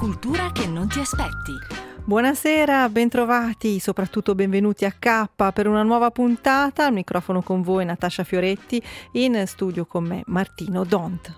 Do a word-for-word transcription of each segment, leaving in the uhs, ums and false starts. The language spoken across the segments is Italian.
cultura che non ti aspetti. Buonasera, bentrovati, soprattutto benvenuti a K per una nuova puntata. Al microfono con voi Natascia Fioretti, in studio con me Martino Dont.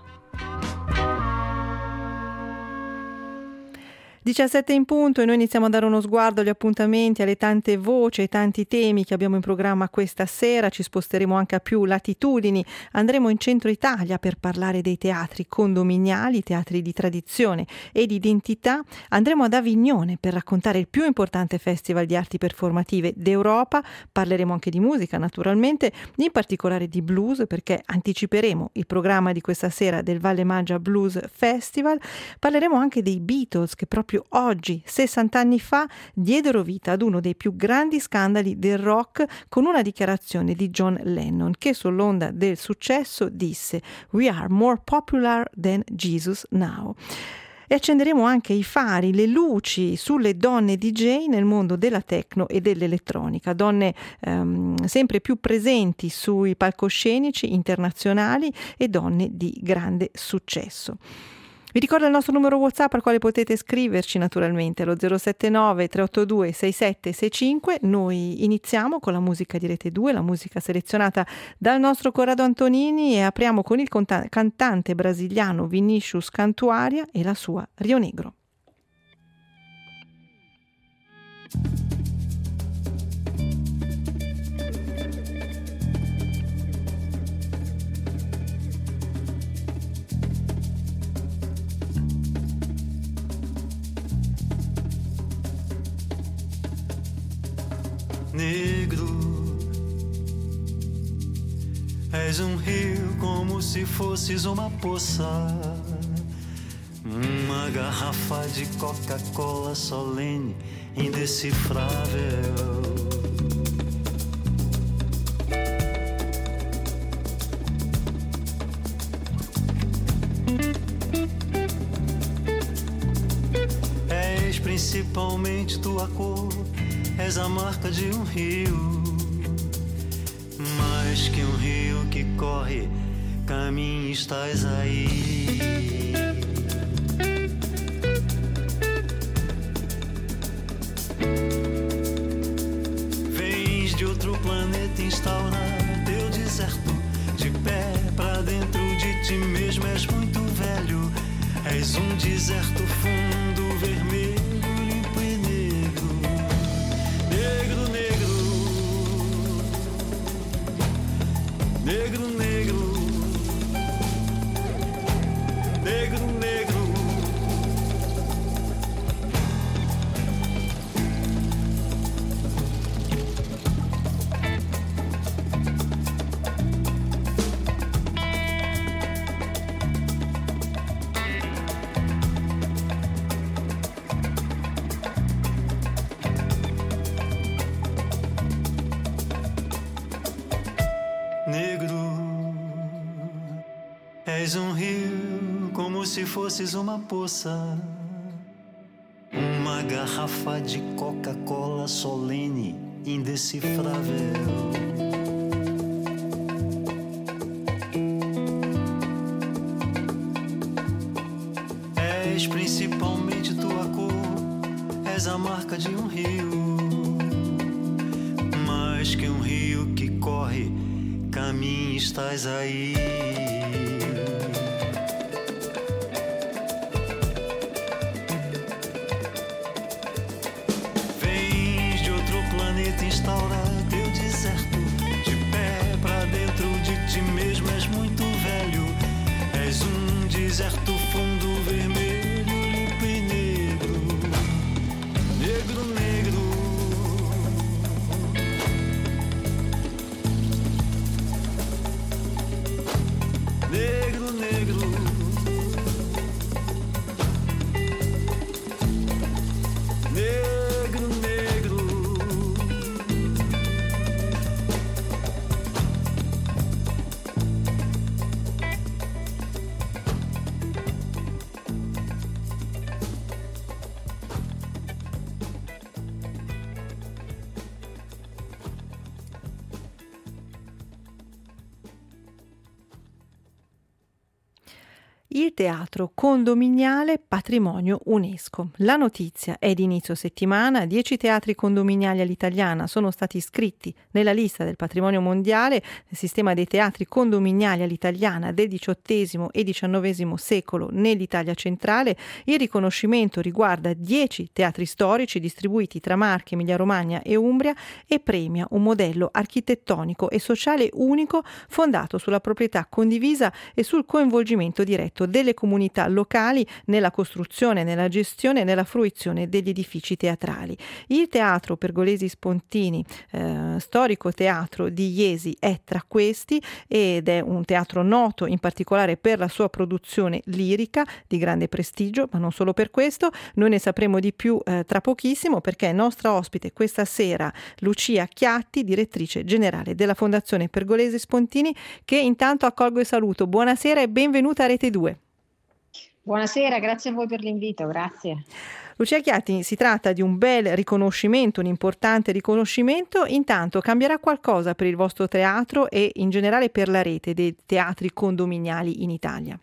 diciassette in punto e noi iniziamo a dare uno sguardo agli appuntamenti, alle tante voci, ai tanti temi che abbiamo in programma questa sera. Ci sposteremo anche a più latitudini, andremo in centro Italia per parlare dei teatri condominiali, teatri di tradizione e di identità, andremo ad Avignone per raccontare il più importante festival di arti performative d'Europa, parleremo anche di musica naturalmente, in particolare di blues perché anticiperemo il programma di questa sera del Valle Maggia Blues Festival, parleremo anche dei Beatles che proprio oggi, sessanta anni fa, diedero vita ad uno dei più grandi scandali del rock con una dichiarazione di John Lennon che sull'onda del successo disse "We are more popular than Jesus now". E accenderemo anche i fari, le luci sulle donne D J nel mondo della techno e dell'elettronica, donne ehm, sempre più presenti sui palcoscenici internazionali e donne di grande successo. Vi ricordo il nostro numero WhatsApp al quale potete scriverci naturalmente, lo zero sette nove tre otto due sei sette sei cinque. Noi iniziamo con la musica di Rete due, la musica selezionata dal nostro Corrado Antonini, e apriamo con il conta- cantante brasiliano Vinicius Cantuaria e la sua Rio Negro. Negro, és um rio como se fosses uma poça, uma garrafa de Coca-Cola solene, indecifrável. És principalmente tua cor, és a marca de um rio, mais que um rio que corre, caminho estás aí. Vens de outro planeta instaurar teu deserto, de pé pra dentro de ti mesmo és muito velho, és um deserto fundo, vermelho, limpo e negro. Negro, negro, negro, negro, negro, negro. És um rio como se fosses uma poça, uma garrafa de Coca-Cola solene, indecifrável. És principalmente tua cor, és a marca de um rio, mais que um rio que corre, caminho estás aí. Instaura teu deserto, de pé pra dentro de ti mesmo és muito velho, és um deserto fundo, vermelho, limpo e negro. Negro, negro, negro, negro, negro, negro. Il teatro condominiale patrimonio UNESCO. La notizia è di inizio settimana. Dieci teatri condominiali all'italiana sono stati iscritti nella lista del patrimonio mondiale del sistema dei teatri condominiali all'italiana del diciottesimo e diciannovesimo secolo nell'Italia centrale. Il riconoscimento riguarda dieci teatri storici distribuiti tra Marche, Emilia-Romagna e Umbria e premia un modello architettonico e sociale unico fondato sulla proprietà condivisa e sul coinvolgimento diretto delle comunità locali nella costruzione, nella gestione e nella fruizione degli edifici teatrali. Il Teatro Pergolesi Spontini, eh, storico teatro di Jesi, è tra questi ed è un teatro noto in particolare per la sua produzione lirica di grande prestigio, ma non solo per questo. Noi ne sapremo di più eh, tra pochissimo, perché è nostra ospite questa sera Lucia Chiatti, direttrice generale della Fondazione Pergolesi Spontini, che intanto accolgo e saluto. Buonasera e benvenuta a Rete due. Buonasera, grazie a voi per l'invito, grazie. Lucia Chiatti, si tratta di un bel riconoscimento, un importante riconoscimento. Intanto cambierà qualcosa per il vostro teatro e in generale per la rete dei teatri condominiali in Italia?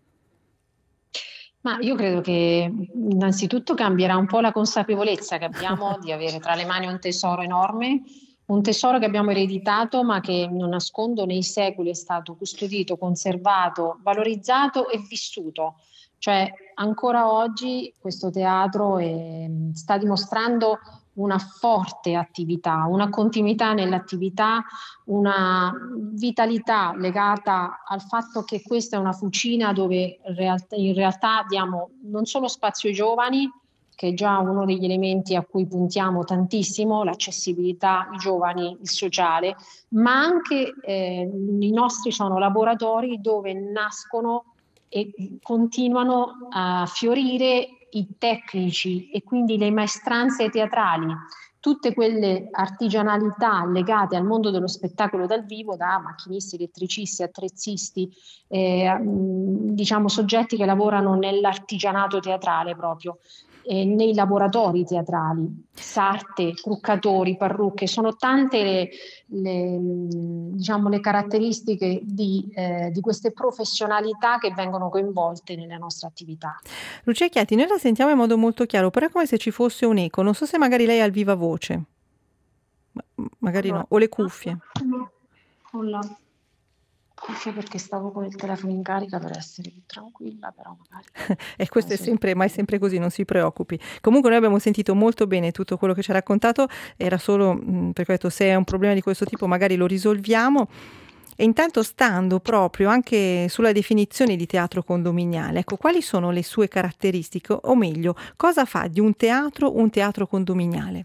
Ma io credo che innanzitutto cambierà un po' la consapevolezza che abbiamo di avere tra le mani un tesoro enorme, un tesoro che abbiamo ereditato ma che, non nascondo, nei secoli è stato custodito, conservato, valorizzato e vissuto. Cioè ancora oggi questo teatro è, sta dimostrando una forte attività, una continuità nell'attività, una vitalità legata al fatto che questa è una fucina dove in realtà, in realtà diamo non solo spazio ai giovani, che è già uno degli elementi a cui puntiamo tantissimo, l'accessibilità, i giovani, il sociale, ma anche eh, i nostri sono laboratori dove nascono e continuano a fiorire i tecnici e quindi le maestranze teatrali, tutte quelle artigianalità legate al mondo dello spettacolo dal vivo, da macchinisti, elettricisti, attrezzisti, eh, diciamo soggetti che lavorano nell'artigianato teatrale proprio. Eh, nei laboratori teatrali, sarte, truccatori, parrucche, sono tante le, le, diciamo, le caratteristiche di, eh, di queste professionalità che vengono coinvolte nella nostra attività. Lucia Chiatti, noi la sentiamo in modo molto chiaro, però è come se ci fosse un eco. Non so se magari lei ha il viva voce, Ma, magari allora, no, o le cuffie. No, con la cuffia perché stavo con il telefono in carica per essere più tranquilla, però magari... E questo è sempre, ma è sempre così, non si preoccupi. Comunque noi abbiamo sentito molto bene tutto quello che ci ha raccontato, era solo, mh, perché ho detto, se è un problema di questo tipo magari lo risolviamo. E intanto, stando proprio anche sulla definizione di teatro condominiale, ecco, quali sono le sue caratteristiche, o meglio, cosa fa di un teatro un teatro condominiale?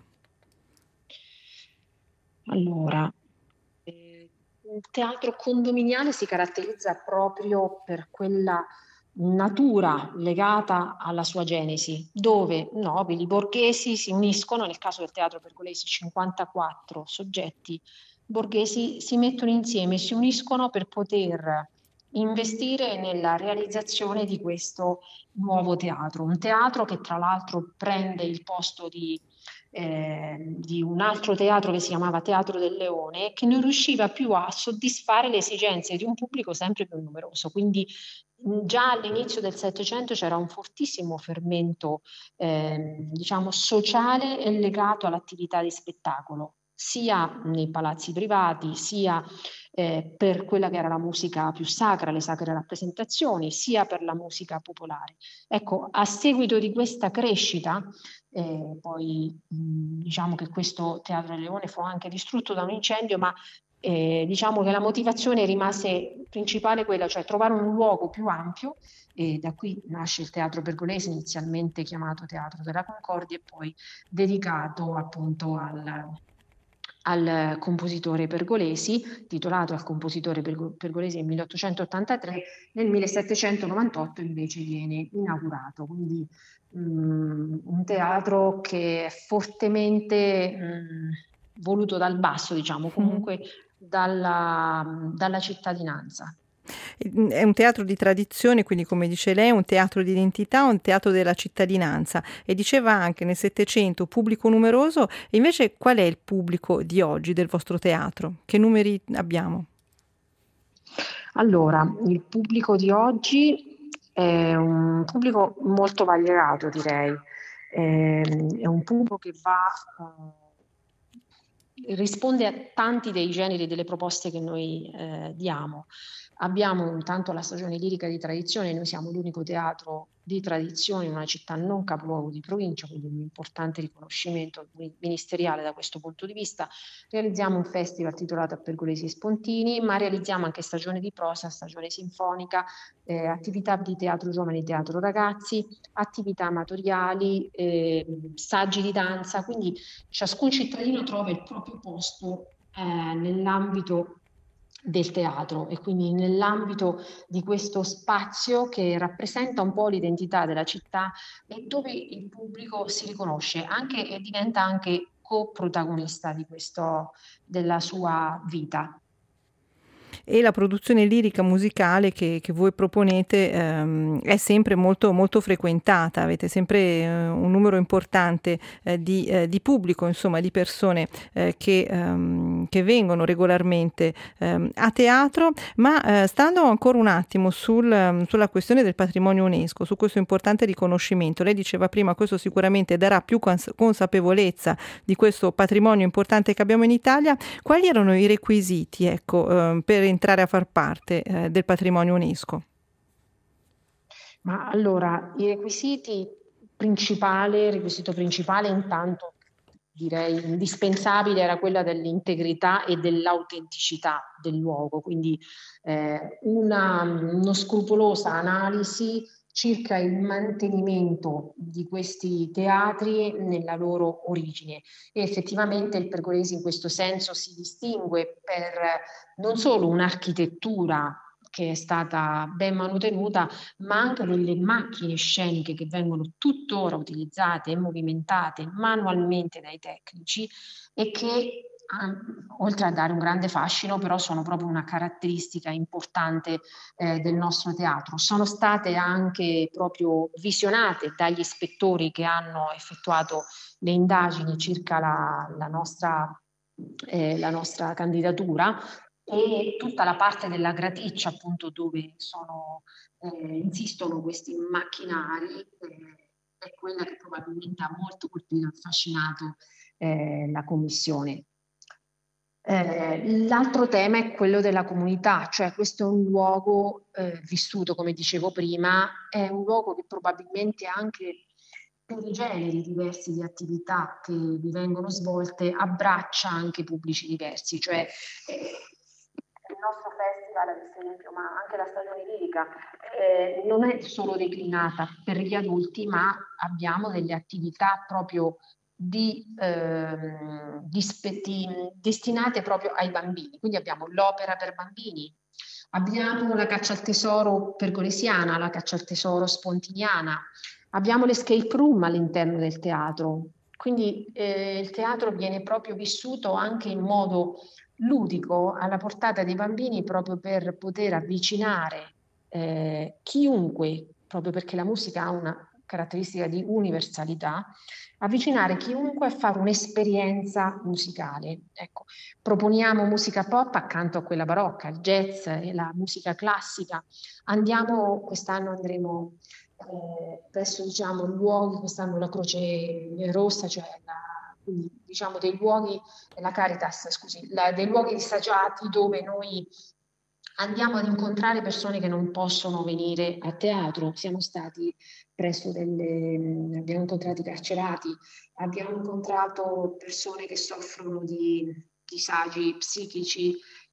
Allora, il teatro condominiale si caratterizza proprio per quella natura legata alla sua genesi, dove nobili, borghesi si uniscono. Nel caso del Teatro Pergolesi cinquantaquattro soggetti borghesi si mettono insieme, si uniscono per poter investire nella realizzazione di questo nuovo teatro, un teatro che tra l'altro prende il posto di Eh, di un altro teatro che si chiamava Teatro del Leone, che non riusciva più a soddisfare le esigenze di un pubblico sempre più numeroso. Quindi già all'inizio del Settecento c'era un fortissimo fermento eh, diciamo sociale e legato all'attività di spettacolo, sia nei palazzi privati, sia eh, per quella che era la musica più sacra, le sacre rappresentazioni, sia per la musica popolare. Ecco, a seguito di questa crescita, eh, poi mh, diciamo che questo Teatro del Leone fu anche distrutto da un incendio, ma eh, diciamo che la motivazione rimase principale quella, cioè trovare un luogo più ampio, e da qui nasce il Teatro Pergolesi, inizialmente chiamato Teatro della Concordia e poi dedicato appunto al al compositore Pergolesi, titolato al compositore Pergolesi nel milleottocentottantatré, nel millesettecentonovantotto invece viene inaugurato. Quindi mh, un teatro che è fortemente mh, voluto dal basso, diciamo, comunque dalla, dalla cittadinanza. È un teatro di tradizione, quindi come dice lei, un teatro di identità, un teatro della cittadinanza. E diceva anche nel Settecento pubblico numeroso. E invece qual è il pubblico di oggi del vostro teatro? Che numeri abbiamo? Allora, il pubblico di oggi è un pubblico molto variegato, direi. Eh, è un pubblico che va, eh, risponde a tanti dei generi delle proposte che noi eh, diamo. Abbiamo intanto la stagione lirica di tradizione, noi siamo l'unico teatro di tradizione in una città non capoluogo di provincia, quindi un importante riconoscimento ministeriale da questo punto di vista. Realizziamo un festival titolato A Pergolesi e Spontini, ma realizziamo anche stagione di prosa, stagione sinfonica, eh, attività di teatro giovani e teatro ragazzi, attività amatoriali, eh, saggi di danza, quindi ciascun cittadino trova il proprio posto eh, nell'ambito del teatro e quindi nell'ambito di questo spazio che rappresenta un po' l'identità della città e dove il pubblico si riconosce anche e diventa anche coprotagonista di questo, della sua vita. E la produzione lirica musicale che, che voi proponete ehm, è sempre molto, molto frequentata, avete sempre eh, un numero importante eh, di, eh, di pubblico, insomma di persone eh, che, ehm, che vengono regolarmente ehm, a teatro, ma eh, stando ancora un attimo sul, sulla questione del patrimonio UNESCO, su questo importante riconoscimento, lei diceva prima questo sicuramente darà più cons- consapevolezza di questo patrimonio importante che abbiamo in Italia. Quali erano i requisiti, ecco, eh, per entrare a far parte eh, del patrimonio UNESCO? Ma allora, i requisiti principali, il requisito principale intanto direi indispensabile era quella dell'integrità e dell'autenticità del luogo, quindi eh, una, una scrupolosa analisi circa il mantenimento di questi teatri nella loro origine. E effettivamente il Pergolesi in questo senso si distingue per non solo un'architettura che è stata ben manutenuta, ma anche delle macchine sceniche che vengono tuttora utilizzate e movimentate manualmente dai tecnici e che oltre a dare un grande fascino, però sono proprio una caratteristica importante eh, del nostro teatro. Sono state anche proprio visionate dagli ispettori che hanno effettuato le indagini circa la, la, nostra, eh, la nostra candidatura e tutta la parte della graticcia, appunto, dove sono, eh, insistono questi macchinari, eh, è quella che probabilmente ha molto colpito e affascinato eh, la commissione. Eh, l'altro tema è quello della comunità, cioè questo è un luogo eh, vissuto, come dicevo prima, è un luogo che probabilmente anche per i generi diversi di attività che vi vengono svolte abbraccia anche pubblici diversi, cioè eh, il nostro festival, ad esempio, ma anche la stagione lirica, eh, non è solo declinata per gli adulti, ma abbiamo delle attività proprio Di, ehm, di, di, destinate proprio ai bambini. Quindi abbiamo l'opera per bambini, abbiamo la caccia al tesoro pergolesiana, la caccia al tesoro spontiniana, abbiamo l'escape room all'interno del teatro. Quindi eh, il teatro viene proprio vissuto anche in modo ludico, alla portata dei bambini, proprio per poter avvicinare eh, chiunque, proprio perché la musica ha una caratteristica di universalità, avvicinare chiunque a fare un'esperienza musicale. Ecco, proponiamo musica pop accanto a quella barocca, il jazz e la musica classica. Andiamo, quest'anno andremo eh, presso, diciamo, luoghi, quest'anno la Croce Rossa, cioè la, quindi, diciamo dei luoghi, la Caritas, scusi, la, dei luoghi disagiati dove noi andiamo ad incontrare persone che non possono venire a teatro. Siamo stati presso delle, abbiamo incontrato i carcerati, abbiamo incontrato persone che soffrono di disagi psichici,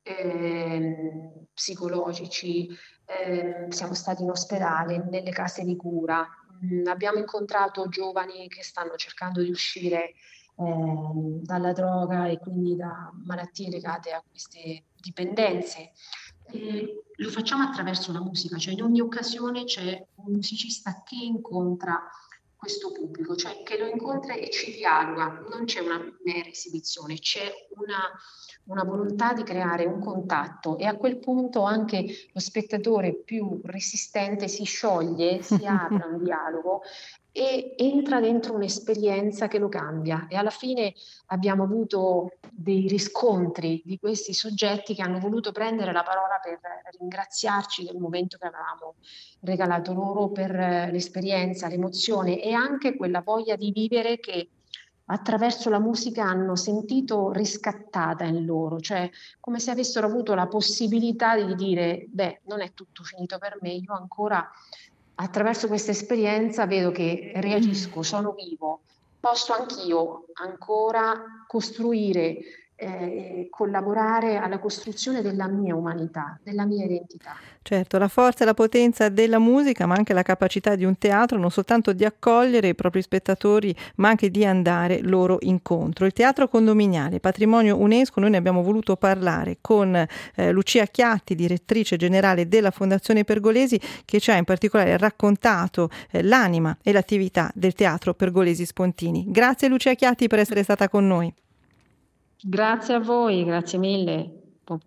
eh, psicologici, eh, siamo stati in ospedale, nelle case di cura, mm, abbiamo incontrato giovani che stanno cercando di uscire eh, dalla droga e quindi da malattie legate a queste dipendenze. Eh, lo facciamo attraverso la musica, cioè in ogni occasione c'è un musicista che incontra questo pubblico, cioè che lo incontra e ci dialoga, non c'è una mera esibizione, c'è una, una volontà di creare un contatto e a quel punto anche lo spettatore più resistente si scioglie, si apre a un dialogo e entra dentro un'esperienza che lo cambia. E alla fine abbiamo avuto dei riscontri di questi soggetti che hanno voluto prendere la parola per ringraziarci del momento che avevamo regalato loro, per l'esperienza, l'emozione e anche quella voglia di vivere che attraverso la musica hanno sentito riscattata in loro, cioè come se avessero avuto la possibilità di dire: beh, non è tutto finito per me, io ancora attraverso questa esperienza vedo che reagisco, sono vivo, posso anch'io ancora costruire, eh, collaborare alla costruzione della mia umanità, della mia identità. Certo, la forza e la potenza della musica, ma anche la capacità di un teatro non soltanto di accogliere i propri spettatori, ma anche di andare loro incontro. Il teatro condominiale, patrimonio UNESCO, noi ne abbiamo voluto parlare con eh, Lucia Chiatti, direttrice generale della Fondazione Pergolesi, che ci ha in particolare raccontato eh, l'anima e l'attività del Teatro Pergolesi Spontini. Grazie Lucia Chiatti per essere stata con noi. Grazie a voi, grazie mille.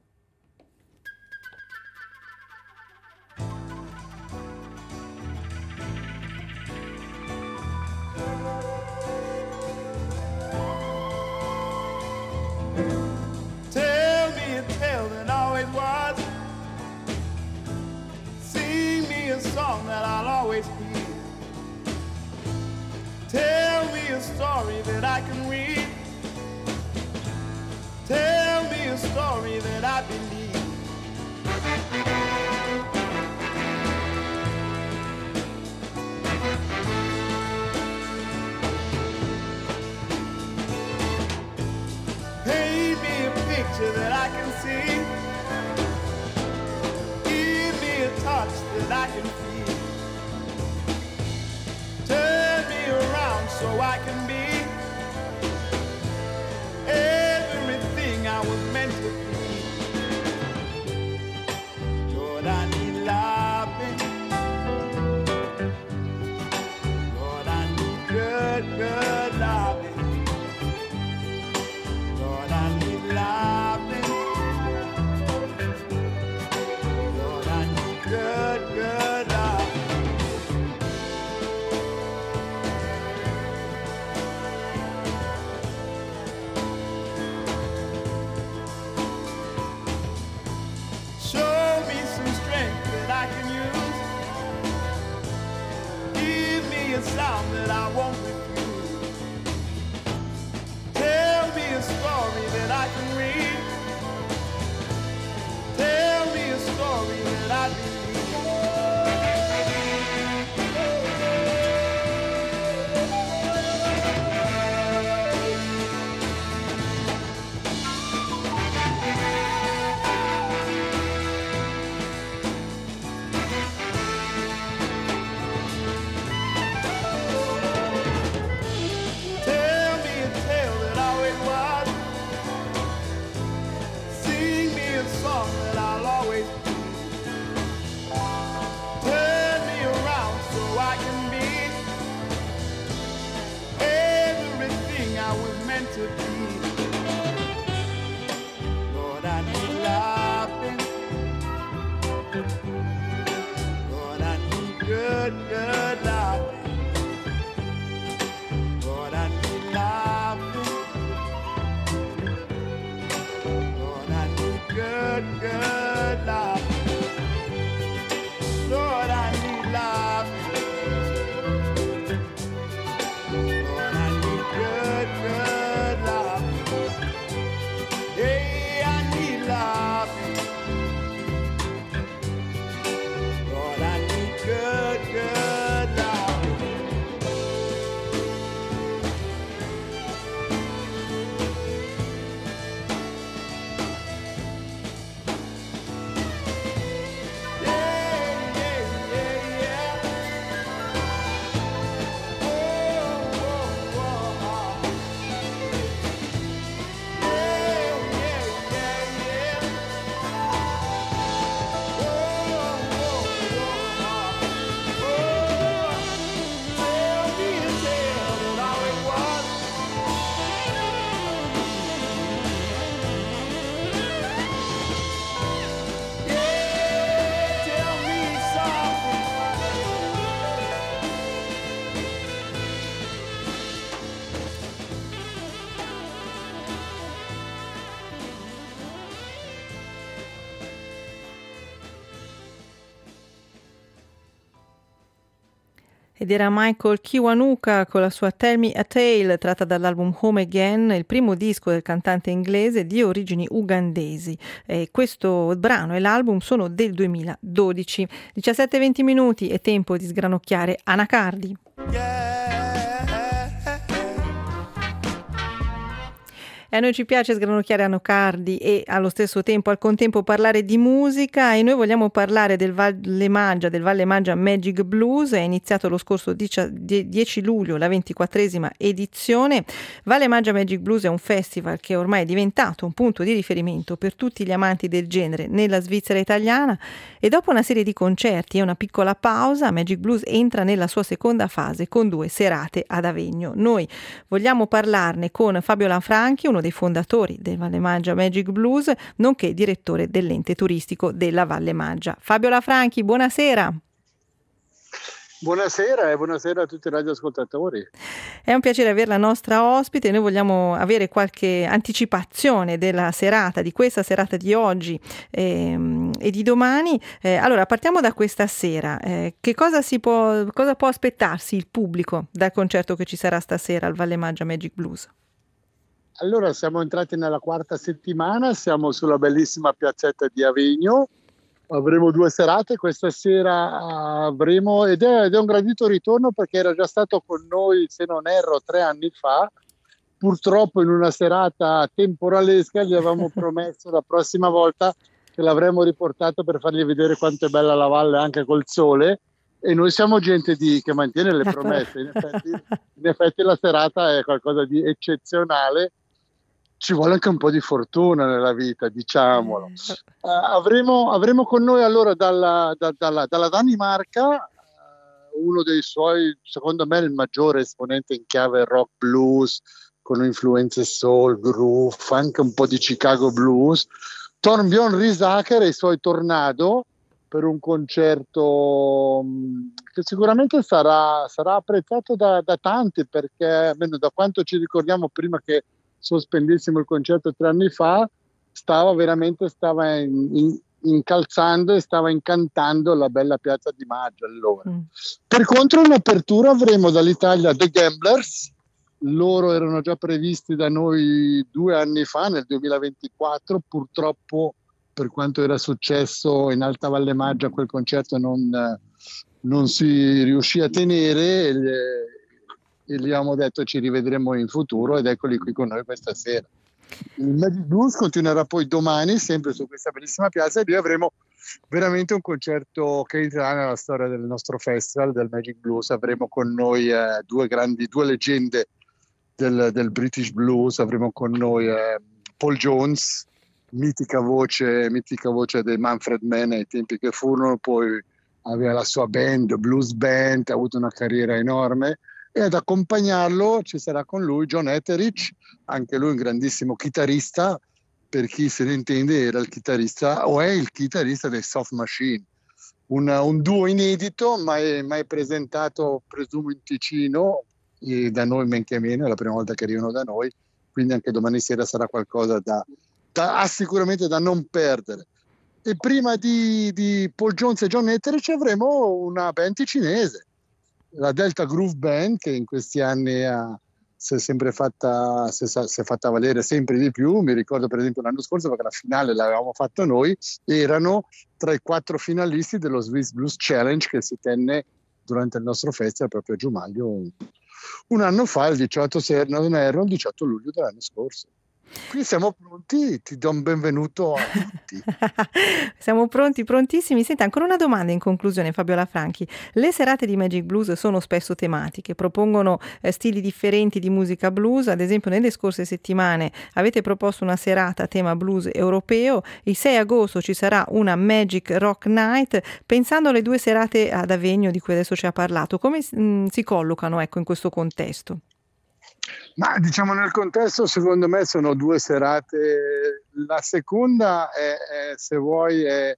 Tell me a tale that always was. Sing me a song that I'll always hear. Tell me a story that I can read. Tell me a story that I believe. Paint me a picture that I can see. Give me a touch that I can feel. Turn me around so I can be everything I was meant to be. Lord, I need loving. Lord, I need good, good loving. Lord, I need loving. Lord, I need good, good loving. Show me some strength that I can use. Give me a sound that I won't refuse. Tell me a story that I can read. Tell me a story that I believe. Tell me a tale that always was. Sing me a song that I'll always be. Turn me around so I can be everything I was meant to be. Lord, I need loving. Lord, I need good, good loving. Lord, I need loving. Lord, I need good, good loving. Lord, I need loving. Lord, I need good, good loving. Ed era Michael Kiwanuka con la sua Tell Me a Tale, tratta dall'album Home Again, il primo disco del cantante inglese di origini ugandesi. E questo brano e l'album sono del duemiladodici. diciassette e venti minuti, è tempo di sgranocchiare Anacardi. E a noi ci piace sgranocchiare Anacardi e allo stesso tempo, al contempo, parlare di musica, e noi vogliamo parlare del Valle Maggia, del Valle Maggia Magic Blues. È iniziato lo scorso dieci luglio la ventiquattresima edizione. Valle Maggia Magic Blues è un festival che ormai è diventato un punto di riferimento per tutti gli amanti del genere nella Svizzera italiana, e dopo una serie di concerti e una piccola pausa, Magic Blues entra nella sua seconda fase con due serate ad Avegno. Noi vogliamo parlarne con Fabio Lanfranchi, uno dei fondatori del Valle Maggia Magic Blues, nonché direttore dell'ente turistico della Valle Maggia. Fabio Lanfranchi, buonasera. Buonasera e buonasera a tutti i radioascoltatori. È un piacere avere la nostra ospite. Noi vogliamo avere qualche anticipazione della serata, di questa serata di oggi ehm, e di domani. Eh, allora, partiamo da questa sera. Eh, che cosa si può, cosa può aspettarsi il pubblico dal concerto che ci sarà stasera al Valle Maggia Magic Blues? Allora, siamo entrati nella quarta settimana, siamo sulla bellissima piazzetta di Avegno, avremo due serate, questa sera avremo, ed è, ed è un gradito ritorno perché era già stato con noi, se non erro, tre anni fa. Purtroppo in una serata temporalesca gli avevamo promesso la prossima volta che l'avremmo riportato per fargli vedere quanto è bella la valle anche col sole, e noi siamo gente di, che mantiene le promesse. In effetti, in effetti la serata è qualcosa di eccezionale. Ci vuole anche un po' di fortuna nella vita, diciamolo. Uh, avremo, avremo con noi allora dalla, da, dalla, dalla Danimarca uh, uno dei suoi, secondo me, il maggiore esponente in chiave rock blues, con influenze soul, groove, anche un po' di Chicago blues, Torbjörn Risaker e i suoi Tornado, per un concerto um, che sicuramente sarà, sarà apprezzato da, da tanti, perché almeno da quanto ci ricordiamo prima che sospendessimo il concerto tre anni fa, stava veramente stava in, in, incalzando e stava incantando la bella piazza di Maggia allora. Mm. Per contro, in apertura avremo dall'Italia The Gamblers. Loro erano già previsti da noi due anni fa, nel duemilaventiquattro. Purtroppo, per quanto era successo in Alta Valle Maggia, quel concerto non, non si riuscì a tenere, e, e gli abbiamo detto ci rivedremo in futuro, ed eccoli qui con noi questa sera. Il Magic Blues continuerà poi domani, sempre su questa bellissima piazza, e lì avremo veramente un concerto che entrerà nella storia del nostro festival, del Magic Blues. Avremo con noi eh, due grandi, due leggende del, del British Blues. Avremo con noi eh, Paul Jones, mitica voce, mitica voce dei Manfred Mann ai tempi che furono, poi aveva la sua band, Blues Band, ha avuto una carriera enorme. E ad accompagnarlo ci sarà con lui John Etheridge, anche lui un grandissimo chitarrista. Per chi se ne intende, era il chitarrista o è il chitarrista dei Soft Machine, un, un duo inedito mai, mai presentato, presumo in Ticino, e da noi men che meno, è la prima volta che arrivano da noi, quindi anche domani sera sarà qualcosa da, da ah, sicuramente da non perdere. E prima di, di Paul Jones e John Etheridge avremo una band ticinese, la Delta Groove Band, che in questi anni ha, si è sempre fatta, si è, si è fatta valere sempre di più. Mi ricordo per esempio l'anno scorso, perché la finale l'avevamo fatta noi, erano tra i quattro finalisti dello Swiss Blues Challenge che si tenne durante il nostro festival proprio a Giumaglio un anno fa, il diciotto, se non erro, il diciotto luglio dell'anno scorso. Qui siamo pronti, ti do un benvenuto a tutti. Siamo pronti, prontissimi. Senta, ancora una domanda in conclusione, Fabio Lanfranchi. Le serate di Magic Blues sono spesso tematiche, propongono eh, stili differenti di musica blues. Ad esempio, nelle scorse settimane avete proposto una serata a tema blues europeo. Il sei agosto ci sarà una Magic Rock Night. Pensando alle due serate ad Avegno di cui adesso ci ha parlato, come mh, si collocano, ecco, in questo contesto? Ma diciamo, nel contesto, secondo me sono due serate. La seconda è, è se vuoi, è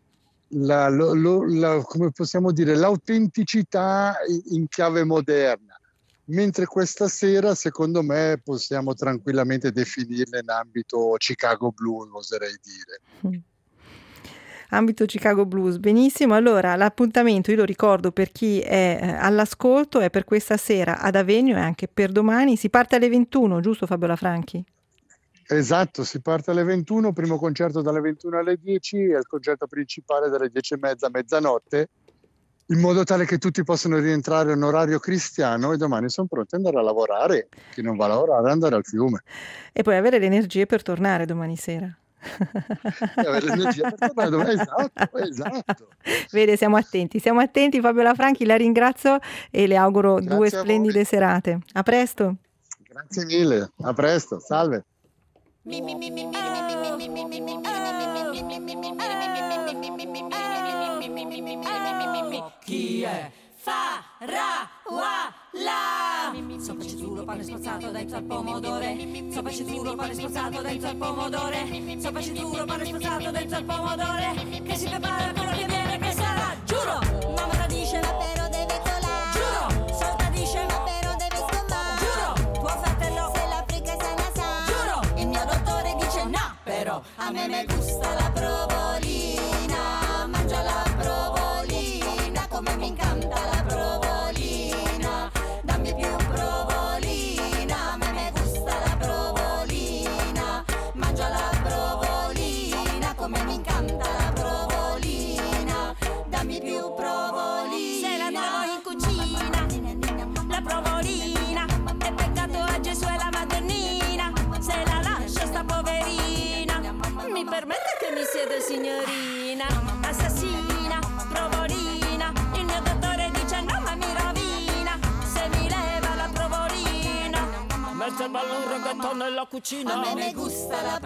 la, lo, lo, la, come possiamo dire, l'autenticità in chiave moderna, mentre questa sera, secondo me, possiamo tranquillamente definirla in ambito Chicago Blues, oserei dire. ambito Chicago Blues. Benissimo, allora l'appuntamento, io lo ricordo per chi è eh, all'ascolto, è per questa sera ad Avenio e anche per domani. Si parte alle ventuno, giusto Fabio Lafranchi? Esatto, si parte alle ventuno, primo concerto dalle ventuno alle dieci e il concerto principale dalle dieci e mezza a mezzanotte, in modo tale che tutti possano rientrare a un orario cristiano e domani sono pronti ad andare a lavorare, chi non va a lavorare andare al fiume. E poi avere le energie per tornare domani sera. E avere l'energia per tornare domani, esatto, esatto. Vede, siamo attenti, siamo attenti. Fabio Lafranchi, la ringrazio e le auguro Grazie due a splendide voi. serate. A presto. Grazie mille, a presto, salve. Chi è? Farawala. Sopra c'è solo pane spazzato dentro al pomodore. Sopra c'è solo pane spazzato dentro al pomodore. Sopra c'è solo pane spazzato dentro al pomodore. Che si prepara quello che viene che sarà. Giuro, mamma la dice ma però deve colare. Giuro, solta dice ma però deve scommare. Giuro, tuo fratello se l'Africa se la sa. Giuro, il mio dottore dice no. Però a me me gusta la provolina. Mangia la provolina come mi incanta la provolina. Dammi più provolina. A me me gusta la provolina. Mangia la provolina come mi incanta la provolina. Dammi più provolina. Se la trovo in cucina la provolina è peccato a Gesù e la Madonnina. Se la lascio sta poverina. Mi permette che mi siede signorina. Assassina, provolina. Il mio dottore dice no ma mi rovina. Se mi leva la provolina. Mette il ballo un reggaeton nella cucina. A me me gusta la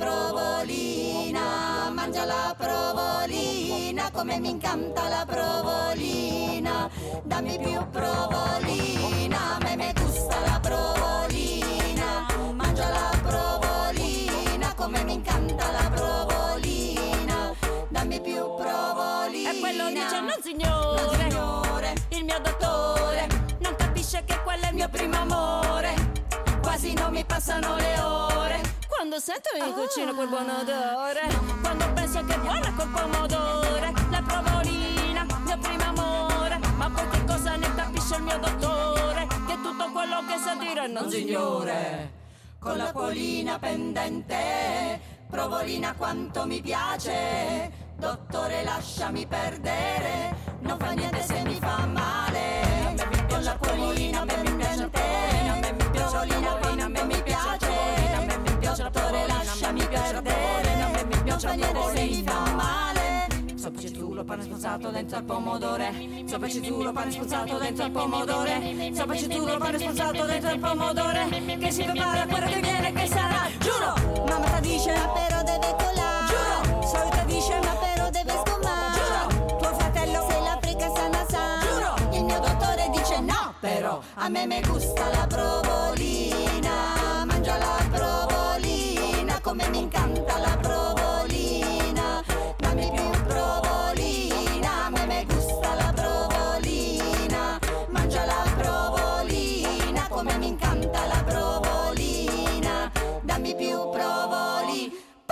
provolina. Mangia la provolina come mi incanta la provolina. Dammi più provolina. A me me gusta la provolina. Mangia la provolina come mi incanta la provolina. Dammi più provolina. E quello dice no signore, no, signore. Il mio dottore non capisce che quello è il mio primo amore. Quasi non mi passano le ore quando sento in cucina quel buon odore. Quando penso che è buona col pomodore. La provolina, mio primo amore. Ma poi che cosa ne capisce il mio dottore? Che tutto quello che sa dire non signore. Con la polina pendente, provolina quanto mi piace. Dottore lasciami perdere, non fa niente se mi fa male. Con la polina pendente, provolina quanto mi piace. Dottore lasciami perdere, non fa niente se mi fa male. Sopra c'è solo pane spazzato dentro al pomodore. Sopra c'è solo pane spazzato dentro al pomodore. Sopra c'è solo pane spazzato dentro al pomodore. Che si prepara quello che viene che sarà. Giuro, mamma ta dice ma però deve colare. Giuro, solita dice ma però deve scommare. Giuro, tuo fratello se l'Africa sana sa. Giuro, il mio dottore dice no. Però a me me gusta la provolina. Mangia la provolina come mi incanta la provolina. Dammi più provolina. A me me gusta la provolina. Mangia la provolina come mi incanta la provolina. Dammi più provolina.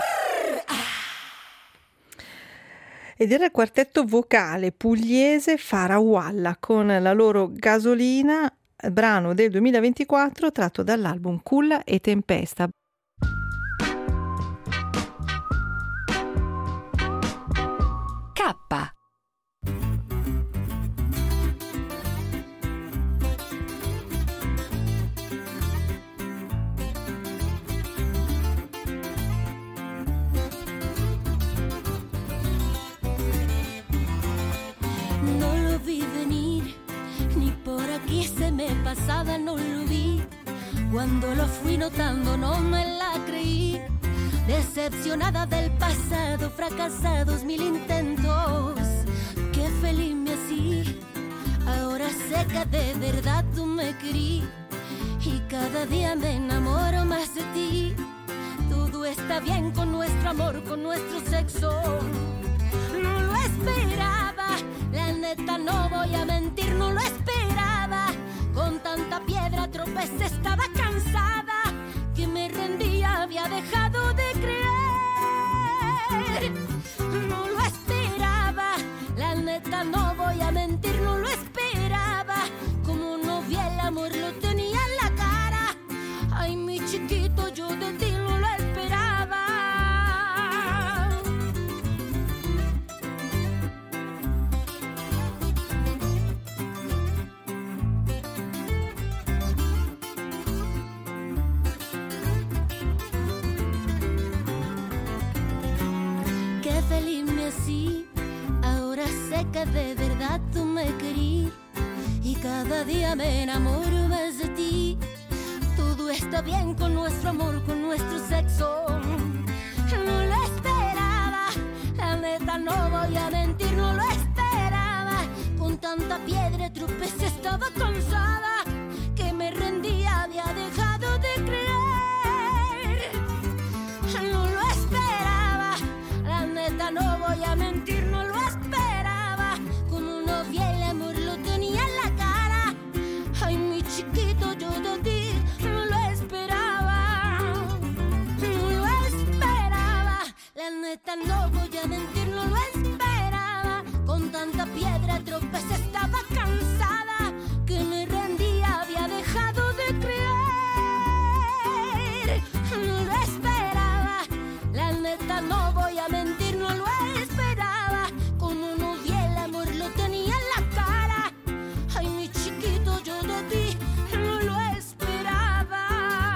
Ed era il quartetto vocale pugliese Farawala con la loro Gasolina, brano del duemilaventiquattro tratto dall'album Culla e Tempesta. K. No lo vi venir, ni por aquí se me pasaba, no lo vi. Cuando lo fui notando no me la creí. Decepcionada del pasado, fracasados mil intentos. Qué feliz me hacía. Ahora sé que de verdad tú me querí. Y cada día me enamoro más de ti. Todo está bien con nuestro amor, con nuestro sexo. No lo esperaba, la neta no voy a mentir, no lo esperaba. Con tanta piedra tropecé, estaba cansada, que me rendía, había dejado de creer. No lo esperaba. así. Ahora sé que de verdad tú me querías y cada día me enamoro más de ti. Todo está bien con nuestro amor, con nuestro sexo. No lo esperaba, la neta no voy a mentir, no lo esperaba. Con tanta piedra tropecé, estaba cansada, que me rendía, había dejado de creer. No lo esperaba, la neta no voy a mentir, no lo esperaba. Como no vi el amor lo tenía en la cara. Ay, mi chiquito, yo de ti no lo esperaba. No lo esperaba, la neta no voy a mentir, no lo esperaba. Con tanta piedra tropecé, estaba cansada, que me rendía, había dejado de creer. No lo esperaba, la neta no voy a mentir, no lo esperaba. Como no vi el amor lo tenía en la cara. Ay, mi chiquito, yo de ti no lo esperaba.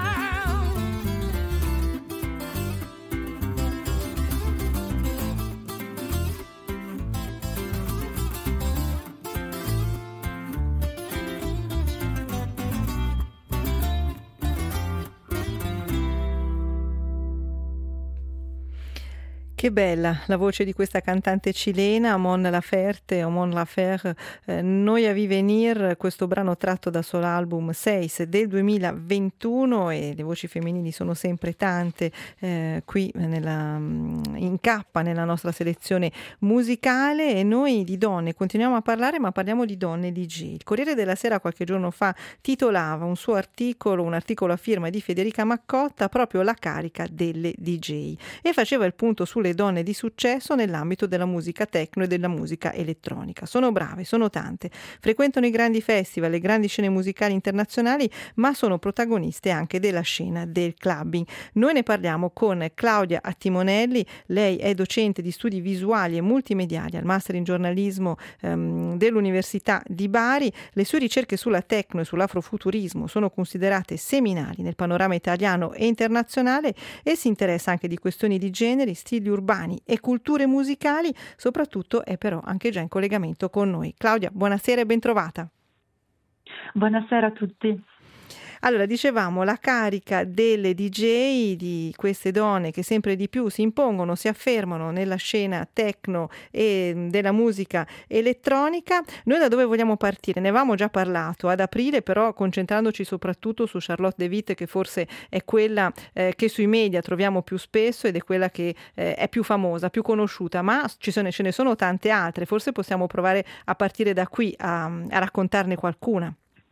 Che bella la voce di questa cantante cilena, Mon Laferte o Mon Laferte, eh, Noi a vi venir, questo brano tratto dal suo album Seis del duemilaventuno, e le voci femminili sono sempre tante eh, qui nella, in cappa nella nostra selezione musicale, e noi di donne continuiamo a parlare, ma parliamo di donne D J. Il Corriere della Sera qualche giorno fa titolava un suo articolo, un articolo a firma di Federica Maccotta, proprio La carica delle D J, e faceva il punto sulle donne di successo nell'ambito della musica techno e della musica elettronica. Sono brave, sono tante, frequentano i grandi festival, le grandi scene musicali internazionali, ma sono protagoniste anche della scena del clubbing. Noi ne parliamo con Claudia Attimonelli, lei è docente di studi visuali e multimediali al Master in giornalismo ehm, dell'Università di Bari. Le sue ricerche sulla techno e sull'afrofuturismo sono considerate seminali nel panorama italiano e internazionale, e si interessa anche di questioni di generi, stili urbani e culture musicali. Soprattutto è però anche già in collegamento con noi. Claudia, buonasera e bentrovata. Buonasera a tutti. Allora, dicevamo, la carica delle D J, di queste donne che sempre di più si impongono, si affermano nella scena techno e della musica elettronica. Noi da dove vogliamo partire? Ne avevamo già parlato ad aprile, però concentrandoci soprattutto su Charlotte de Witte, che forse è quella eh, che sui media troviamo più spesso ed è quella che eh, è più famosa, più conosciuta, ma ci sono, ce ne sono tante altre. Forse possiamo provare a partire da qui a, a raccontarne qualcuna.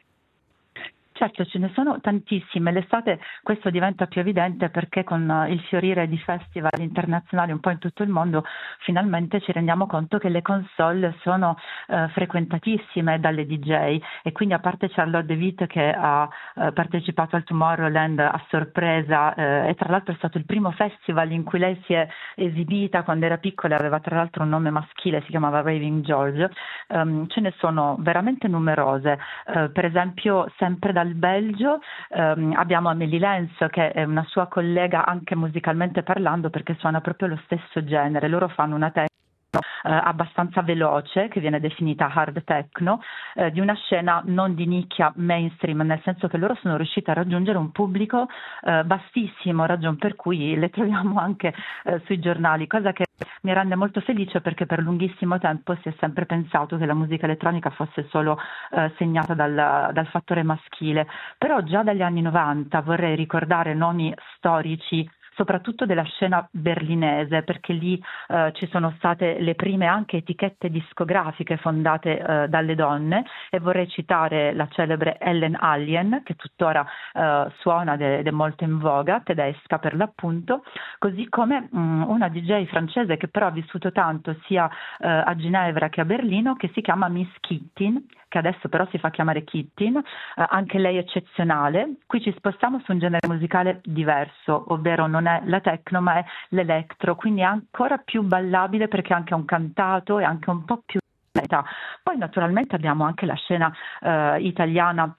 Certo, ce ne sono tantissime. L'estate questo diventa più evidente perché con il fiorire di festival internazionali un po' in tutto il mondo finalmente ci rendiamo conto che le console sono eh, frequentatissime dalle D J, e quindi, a parte Charlotte de Witte che ha eh, partecipato al Tomorrowland a sorpresa eh, e tra l'altro è stato il primo festival in cui lei si è esibita quando era piccola, aveva tra l'altro un nome maschile, si chiamava Raving George, um, ce ne sono veramente numerose. Uh, per esempio, sempre da Dal Belgio ehm, abbiamo Amélie Lenz, che è una sua collega anche musicalmente parlando, perché suona proprio lo stesso genere. Loro fanno una techno eh, abbastanza veloce, che viene definita hard techno, eh, di una scena non di nicchia mainstream, nel senso che loro sono riusciti a raggiungere un pubblico eh, vastissimo, ragion per cui le troviamo anche eh, sui giornali, cosa che mi rende molto felice, perché per lunghissimo tempo si è sempre pensato che la musica elettronica fosse solo eh, segnata dal, dal fattore maschile, però già dagli anni novanta vorrei ricordare nomi storici soprattutto della scena berlinese, perché lì eh, ci sono state le prime anche etichette discografiche fondate eh, dalle donne, e vorrei citare la celebre Ellen Allien, che tuttora eh, suona ed è molto in voga, tedesca per l'appunto, così come mh, una D J francese che però ha vissuto tanto sia eh, a Ginevra che a Berlino, che si chiama Miss Kittin, che adesso però si fa chiamare Kittin, eh, anche lei eccezionale. Qui ci spostiamo su un genere musicale diverso, ovvero non è la techno ma è l'electro, quindi è ancora più ballabile perché è anche un cantato e anche un po' più meta. Poi naturalmente abbiamo anche la scena eh, italiana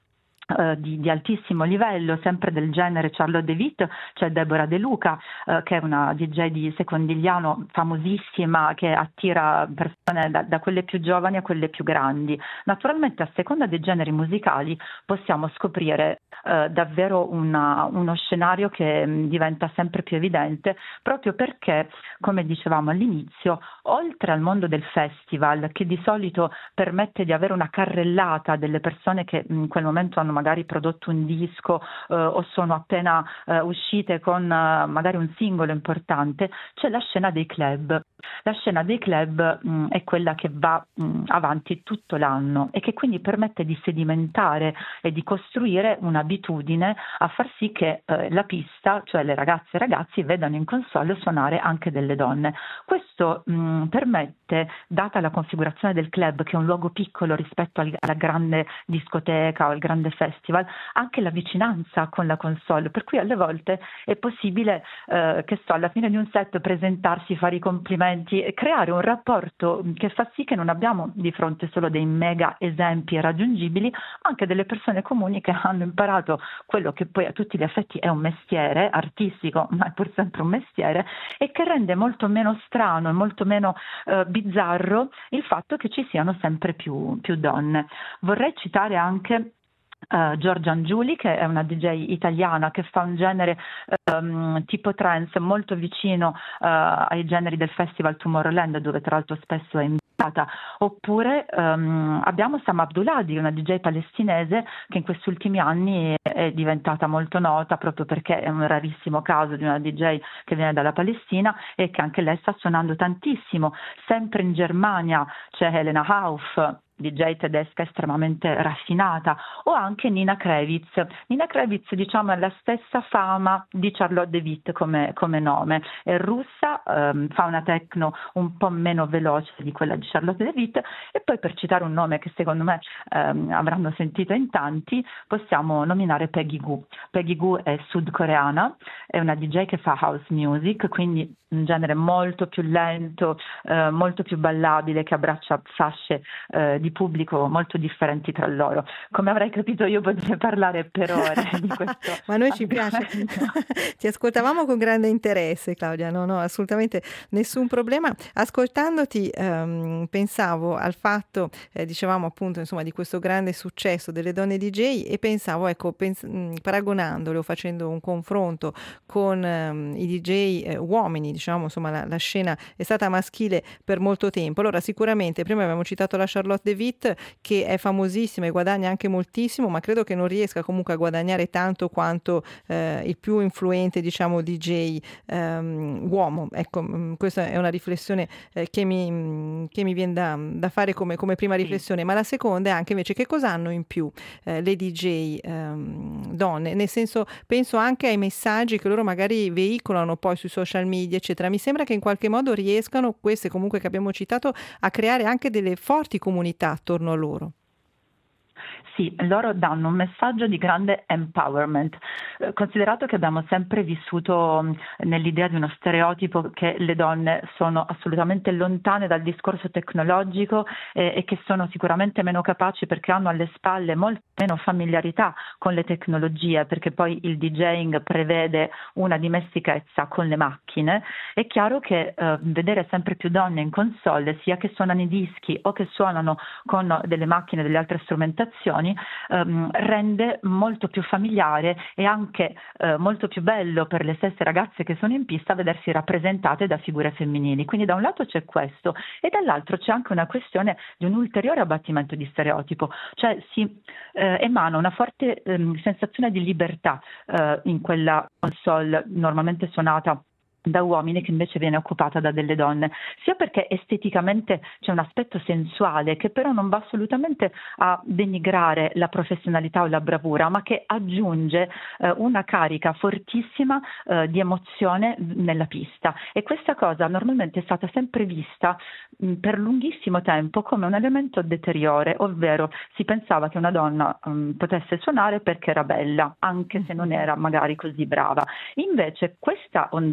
Uh, di, di altissimo livello, sempre del genere Charlotte de Witt. C'è Deborah De Luca, uh, che è una D J di Secondigliano famosissima, che attira persone da, da quelle più giovani a quelle più grandi. Naturalmente, a seconda dei generi musicali possiamo scoprire uh, davvero una, uno scenario che mh, diventa sempre più evidente, proprio perché, come dicevamo all'inizio, oltre al mondo del festival, che di solito permette di avere una carrellata delle persone che in quel momento hanno magari prodotto un disco eh, o sono appena eh, uscite con eh, magari un singolo importante, c'è la scena dei club. La scena dei club mh, è quella che va mh, avanti tutto l'anno e che quindi permette di sedimentare e di costruire un'abitudine a far sì che eh, la pista, cioè le ragazze e ragazzi, vedano in console suonare anche delle donne. Questo mh, permette, data la configurazione del club, che è un luogo piccolo rispetto al, alla grande discoteca o al grande festival, anche la vicinanza con la console, per cui alle volte è possibile eh, che so, alla fine di un set presentarsi, fare i complimenti e creare un rapporto che fa sì che non abbiamo di fronte solo dei mega esempi raggiungibili, anche delle persone comuni che hanno imparato quello che poi a tutti gli effetti è un mestiere artistico, ma è pur sempre un mestiere, e che rende molto meno strano e molto meno eh, bizzarro il fatto che ci siano sempre più, più donne. Vorrei citare anche Uh, Giorgia Angiuli, che è una D J italiana che fa un genere um, tipo trance molto vicino uh, ai generi del festival Tomorrowland, dove tra l'altro spesso è invitata. Oppure um, abbiamo Sam Abduladi, una D J palestinese che in questi ultimi anni è, è diventata molto nota proprio perché è un rarissimo caso di una D J che viene dalla Palestina e che anche lei sta suonando tantissimo. Sempre in Germania c'è Helena Hauff, D J tedesca estremamente raffinata, o anche Nina Kravitz. Nina Kravitz, diciamo, ha la stessa fama di Charlotte de Witt come, come nome. È russa, ehm, fa una techno un po' meno veloce di quella di Charlotte de Witt, e poi, per citare un nome che secondo me ehm, avranno sentito in tanti, possiamo nominare Peggy Gou. Peggy Gou è sudcoreana, è una D J che fa house music, quindi un genere molto più lento, eh, molto più ballabile, che abbraccia fasce eh, di pubblico molto differenti tra loro. Come avrai capito, io potrei parlare per ore di questo. Ma noi ci piace, ti ascoltavamo con grande interesse, Claudia, no, no, assolutamente nessun problema. Ascoltandoti ehm, pensavo al fatto, eh, dicevamo appunto insomma di questo grande successo delle donne D J, e pensavo, ecco, pens- mh, paragonandolo, facendo un confronto con ehm, i D J eh, uomini, diciamo, insomma la, la scena è stata maschile per molto tempo. Allora sicuramente prima abbiamo citato la Charlotte de Witt, che è famosissima e guadagna anche moltissimo, ma credo che non riesca comunque a guadagnare tanto quanto eh, il più influente, diciamo, D J ehm, uomo. Ecco, mh, questa è una riflessione eh, che, mi, mh, che mi viene da, da fare come, come prima riflessione, ma la seconda è anche invece che cosa hanno in più eh, le D J ehm, donne, nel senso, penso anche ai messaggi che loro magari veicolano poi sui social media, eccetera. Mi sembra che in qualche modo riescano, queste comunque che abbiamo citato, a creare anche delle forti comunità attorno a loro. Sì, loro danno un messaggio di grande empowerment, eh, considerato che abbiamo sempre vissuto mh, nell'idea di uno stereotipo che le donne sono assolutamente lontane dal discorso tecnologico eh, e che sono sicuramente meno capaci perché hanno alle spalle molto meno familiarità con le tecnologie, perché poi il DJing prevede una dimestichezza con le macchine. È chiaro che eh, vedere sempre più donne in console, sia che suonano i dischi o che suonano con delle macchine, delle altre strumentazioni, Ehm, rende molto più familiare e anche eh, molto più bello per le stesse ragazze che sono in pista vedersi rappresentate da figure femminili. Quindi da un lato c'è questo, e dall'altro c'è anche una questione di un ulteriore abbattimento di stereotipo, cioè si eh, emana una forte ehm, sensazione di libertà eh, in quella console normalmente suonata da uomini, che invece viene occupata da delle donne, sia perché esteticamente c'è un aspetto sensuale che però non va assolutamente a denigrare la professionalità o la bravura, ma che aggiunge eh, una carica fortissima eh, di emozione nella pista, e questa cosa normalmente è stata sempre vista mh, per lunghissimo tempo come un elemento deteriore, ovvero si pensava che una donna mh, potesse suonare perché era bella, anche se non era magari così brava. Invece questa ondata di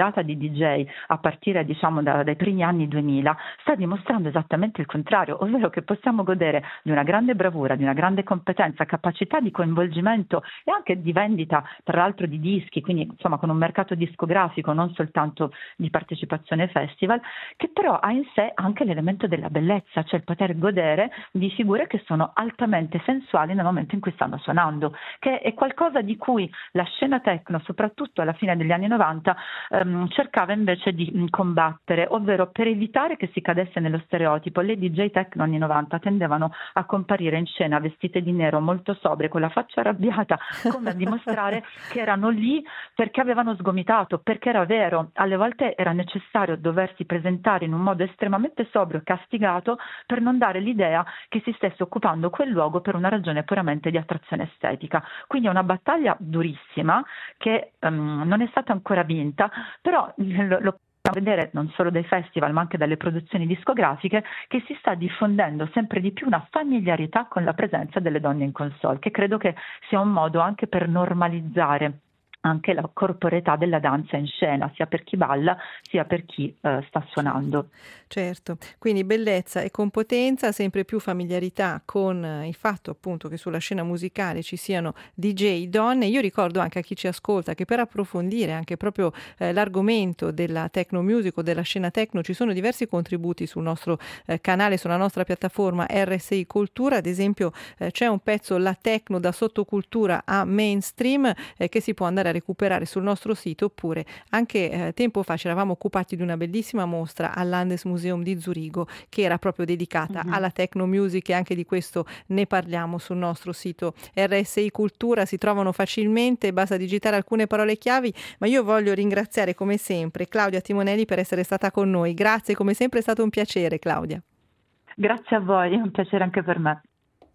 D J a partire diciamo da, dai primi anni duemila sta dimostrando esattamente il contrario, ovvero che possiamo godere di una grande bravura, di una grande competenza, capacità di coinvolgimento e anche di vendita tra l'altro di dischi, quindi insomma con un mercato discografico, non soltanto di partecipazione ai festival, che però ha in sé anche l'elemento della bellezza, cioè il poter godere di figure che sono altamente sensuali nel momento in cui stanno suonando, che è qualcosa di cui la scena techno, soprattutto alla fine degli anni novanta, ehm, cercava invece di mh, combattere, ovvero per evitare che si cadesse nello stereotipo. Le D J techno anni novanta tendevano a comparire in scena vestite di nero, molto sobrie, con la faccia arrabbiata, come a dimostrare che erano lì perché avevano sgomitato, perché era vero. Alle volte era necessario doversi presentare in un modo estremamente sobrio e castigato per non dare l'idea che si stesse occupando quel luogo per una ragione puramente di attrazione estetica. Quindi è una battaglia durissima che um, non è stata ancora vinta, però lo, lo possiamo vedere non solo dai festival ma anche dalle produzioni discografiche, che si sta diffondendo sempre di più una familiarità con la presenza delle donne in console, che credo che sia un modo anche per normalizzare anche la corporeità della danza in scena, sia per chi balla sia per chi eh, sta suonando. Certo, quindi bellezza e competenza, sempre più familiarità con eh, il fatto appunto che sulla scena musicale ci siano D J donne. Io ricordo anche a chi ci ascolta che per approfondire anche proprio eh, l'argomento della techno music o della scena techno ci sono diversi contributi sul nostro eh, canale, sulla nostra piattaforma R S I Cultura. Ad esempio eh, c'è un pezzo, La techno da sottocultura a mainstream, eh, che si può andare a recuperare sul nostro sito, oppure anche eh, tempo fa ci eravamo occupati di una bellissima mostra al Landesmuseum di Zurigo che era proprio dedicata mm-hmm. alla techno music, e anche di questo ne parliamo sul nostro sito R S I Cultura. Si trovano facilmente, basta digitare alcune parole chiavi. Ma io voglio ringraziare come sempre Claudia Timonelli per essere stata con noi. Grazie, come sempre è stato un piacere, Claudia. Grazie a voi, è un piacere anche per me.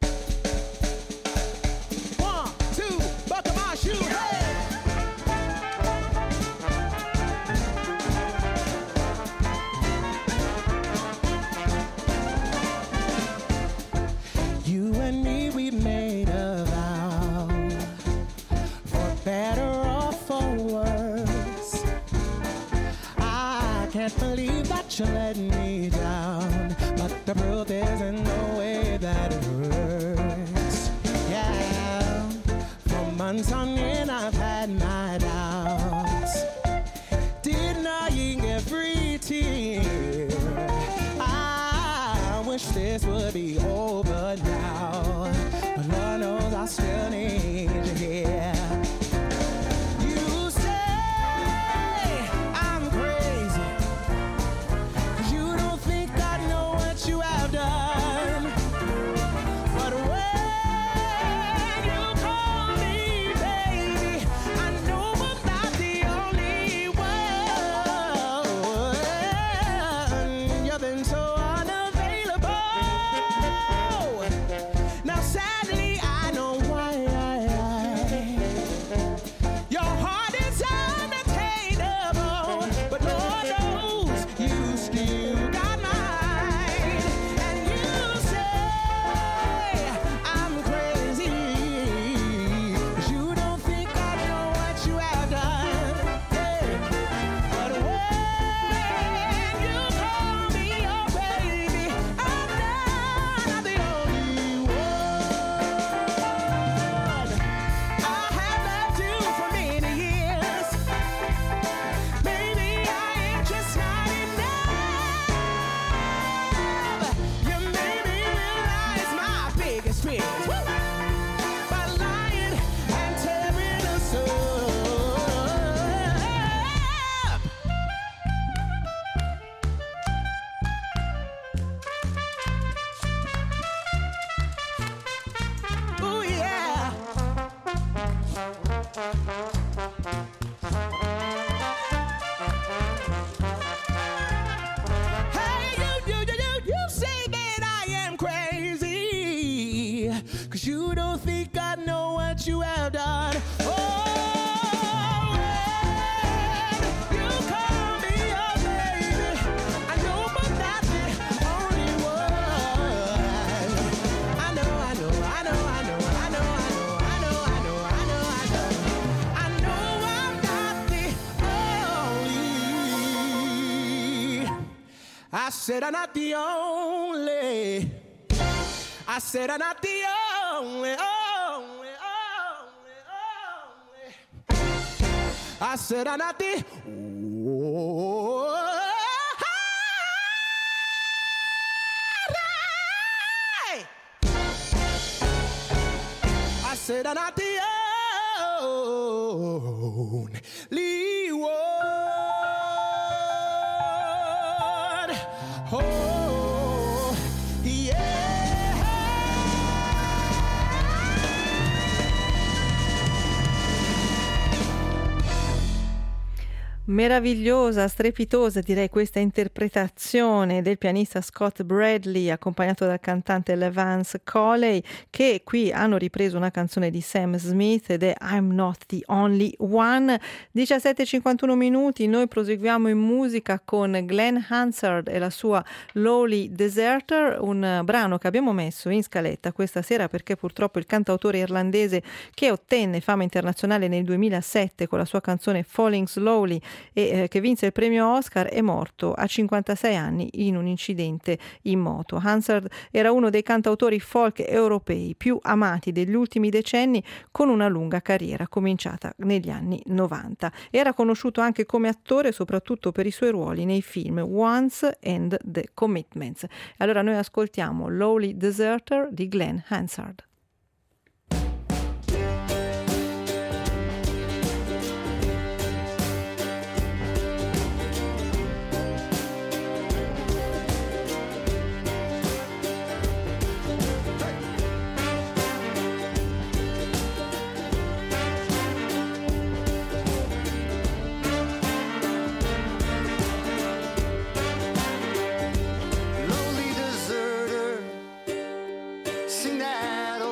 Believe that you're letting me down, but the truth is in the way that it hurts. Yeah, for months on end I've had my doubts, denying every tear. I wish this would be over now, but Lord knows I still need you here. I said I'm not the only. I said I'm not the only, only, only, only. I said I'm not the. Oh, I said I'm not the only one. Oh, yeah. Meravigliosa, strepitosa direi questa interpretazione del pianista Scott Bradley accompagnato dal cantante Levance Coley, che qui hanno ripreso una canzone di Sam Smith ed è I'm Not the Only One. diciassette e cinquantuno minuti, noi proseguiamo in musica con Glenn Hansard e la sua Lowly Deserter, un brano che abbiamo messo in scaletta questa sera perché purtroppo il cantautore irlandese che ottenne fama internazionale nel duemilasette con la sua canzone Falling Slowly e eh, che vinse il premio Oscar è morto a cinquantasei anni in un incidente in moto. Hansard era uno dei cantautori folk europei più amati degli ultimi decenni, con una lunga carriera cominciata negli anni novanta. Era conosciuto anche come attore soprattutto per i suoi ruoli nei film Once and The Commitments. Allora noi ascoltiamo Lowly Deserter di Glenn Hansard. Sing that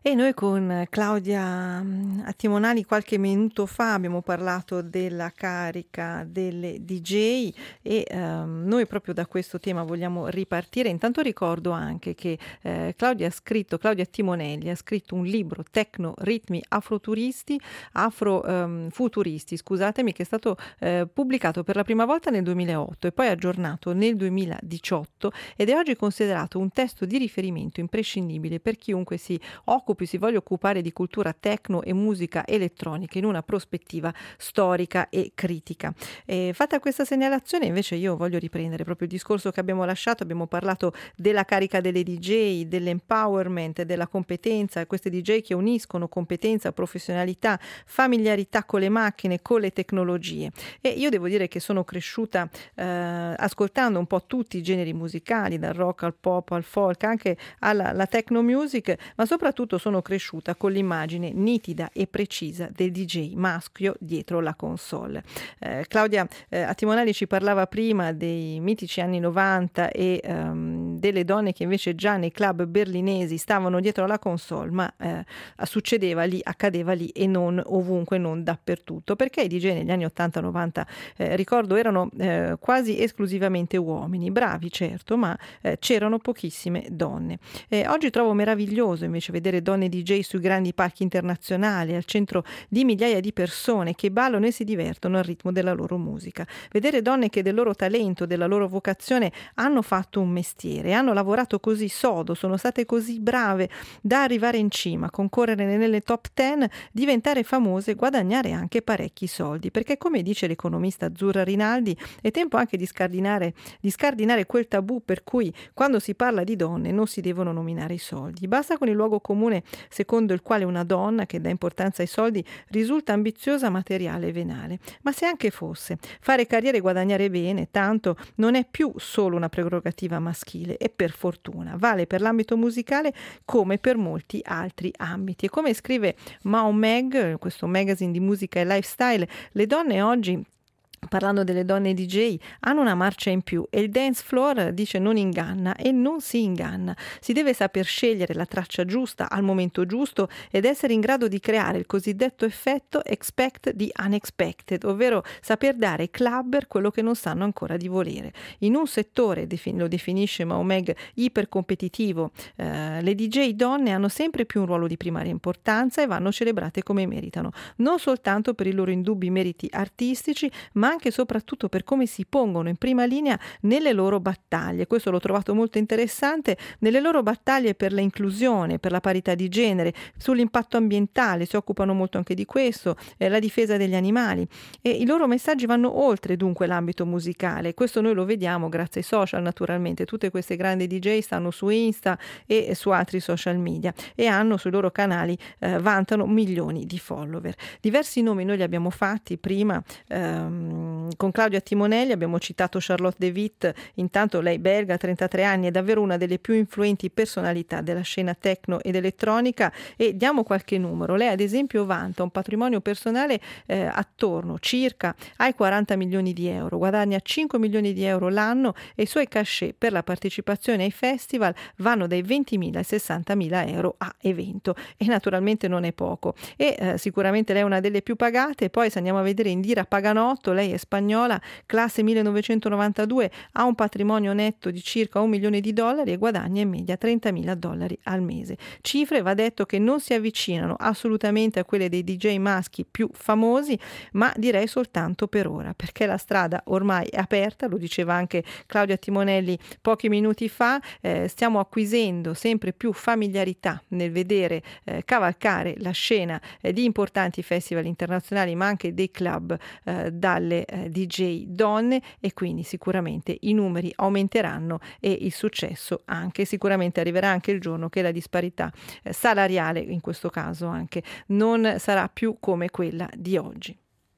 E noi con Claudia Attimonali qualche minuto fa abbiamo parlato della carica delle D J e ehm, noi proprio da questo tema vogliamo ripartire. Intanto ricordo anche che eh, Claudia ha scritto, Claudia Attimonelli ha scritto un libro, Tecno Ritmi Afroturisti, Afrofuturisti, ehm, scusatemi, che è stato eh, pubblicato per la prima volta nel duemilaotto e poi aggiornato nel duemiladiciotto ed è oggi considerato un testo di riferimento imprescindibile per chiunque si occupi si voglia occupare di cultura techno e musica elettronica in una prospettiva storica e critica. E fatta questa segnalazione invece io voglio riprendere proprio il discorso che abbiamo lasciato. Abbiamo parlato della carica delle D J, dell'empowerment, della competenza, queste D J che uniscono competenza, professionalità, familiarità con le macchine, con le tecnologie, e io devo dire che sono cresciuta eh, ascoltando un po' tutti i generi musicali, dal rock al pop al folk, anche alla, alla techno music, ma soprattutto sono cresciuta con l'immagine nitida e precisa del D J maschio dietro la console. Eh, Claudia eh, Attimonali ci parlava prima dei mitici anni novanta e um, delle donne che invece già nei club berlinesi stavano dietro la console, ma eh, succedeva lì, accadeva lì e non ovunque, non dappertutto, perché i D J negli anni ottanta novanta eh, ricordo erano eh, quasi esclusivamente uomini, bravi certo, ma eh, c'erano pochissime donne. Eh, oggi trovo meraviglioso invece vedere donne D J sui grandi palchi internazionali, al centro di migliaia di persone che ballano e si divertono al ritmo della loro musica. Vedere donne che del loro talento, della loro vocazione hanno fatto un mestiere, hanno lavorato così sodo, sono state così brave da arrivare in cima, concorrere nelle top ten, diventare famose, guadagnare anche parecchi soldi, perché come dice l'economista Azzurra Rinaldi è tempo anche di scardinare, di scardinare quel tabù per cui quando si parla di donne non si devono nominare i soldi. Basta con il luogo comune secondo il quale una donna che dà importanza ai soldi risulta ambiziosa, materiale e venale. Ma se anche fosse, fare carriera e guadagnare bene tanto non è più solo una prerogativa maschile, e per fortuna vale per l'ambito musicale come per molti altri ambiti. E come scrive Mao Mag, questo magazine di musica e lifestyle, le donne oggi, parlando delle donne D J, hanno una marcia in più e il dance floor, dice, non inganna e non si inganna. Si deve saper scegliere la traccia giusta al momento giusto ed essere in grado di creare il cosiddetto effetto expect the unexpected, ovvero saper dare ai clubber quello che non sanno ancora di volere. In un settore, lo definisce Maomeg, ipercompetitivo, eh, le D J donne hanno sempre più un ruolo di primaria importanza e vanno celebrate come meritano, non soltanto per i loro indubbi meriti artistici, ma anche e soprattutto per come si pongono in prima linea nelle loro battaglie. Questo l'ho trovato molto interessante, nelle loro battaglie per l'inclusione, per la parità di genere, sull'impatto ambientale, si occupano molto anche di questo, eh, la difesa degli animali, e i loro messaggi vanno oltre dunque l'ambito musicale. Questo noi lo vediamo grazie ai social, naturalmente. Tutte queste grandi D J stanno su Insta e su altri social media e hanno sui loro canali, eh, vantano milioni di follower. Diversi nomi noi li abbiamo fatti prima, ehm, con Claudia Attimonelli abbiamo citato Charlotte de Witt, intanto lei belga, trentatré anni, è davvero una delle più influenti personalità della scena techno ed elettronica, e diamo qualche numero. Lei ad esempio vanta un patrimonio personale eh, attorno circa ai quaranta milioni di euro, guadagna cinque milioni di euro l'anno e i suoi cachet per la partecipazione ai festival vanno dai ventimila ai sessantamila euro a evento, e naturalmente non è poco, e eh, sicuramente lei è una delle più pagate. Poi se andiamo a vedere Indira Paganotto, lei è spagnola, classe millenovecentonovantadue, ha un patrimonio netto di circa un milione di dollari e guadagna in media trentamila dollari al mese. Cifre, va detto, che non si avvicinano assolutamente a quelle dei D J maschi più famosi, ma direi soltanto per ora, perché la strada ormai è aperta, lo diceva anche Claudia Attimonelli pochi minuti fa, eh, stiamo acquisendo sempre più familiarità nel vedere eh, cavalcare la scena eh, di importanti festival internazionali, ma anche dei club eh, dalle eh, D J donne, e quindi sicuramente i numeri aumenteranno e il successo anche. Sicuramente arriverà anche il giorno che la disparità eh, salariale, in questo caso anche, non sarà più come quella di oggi.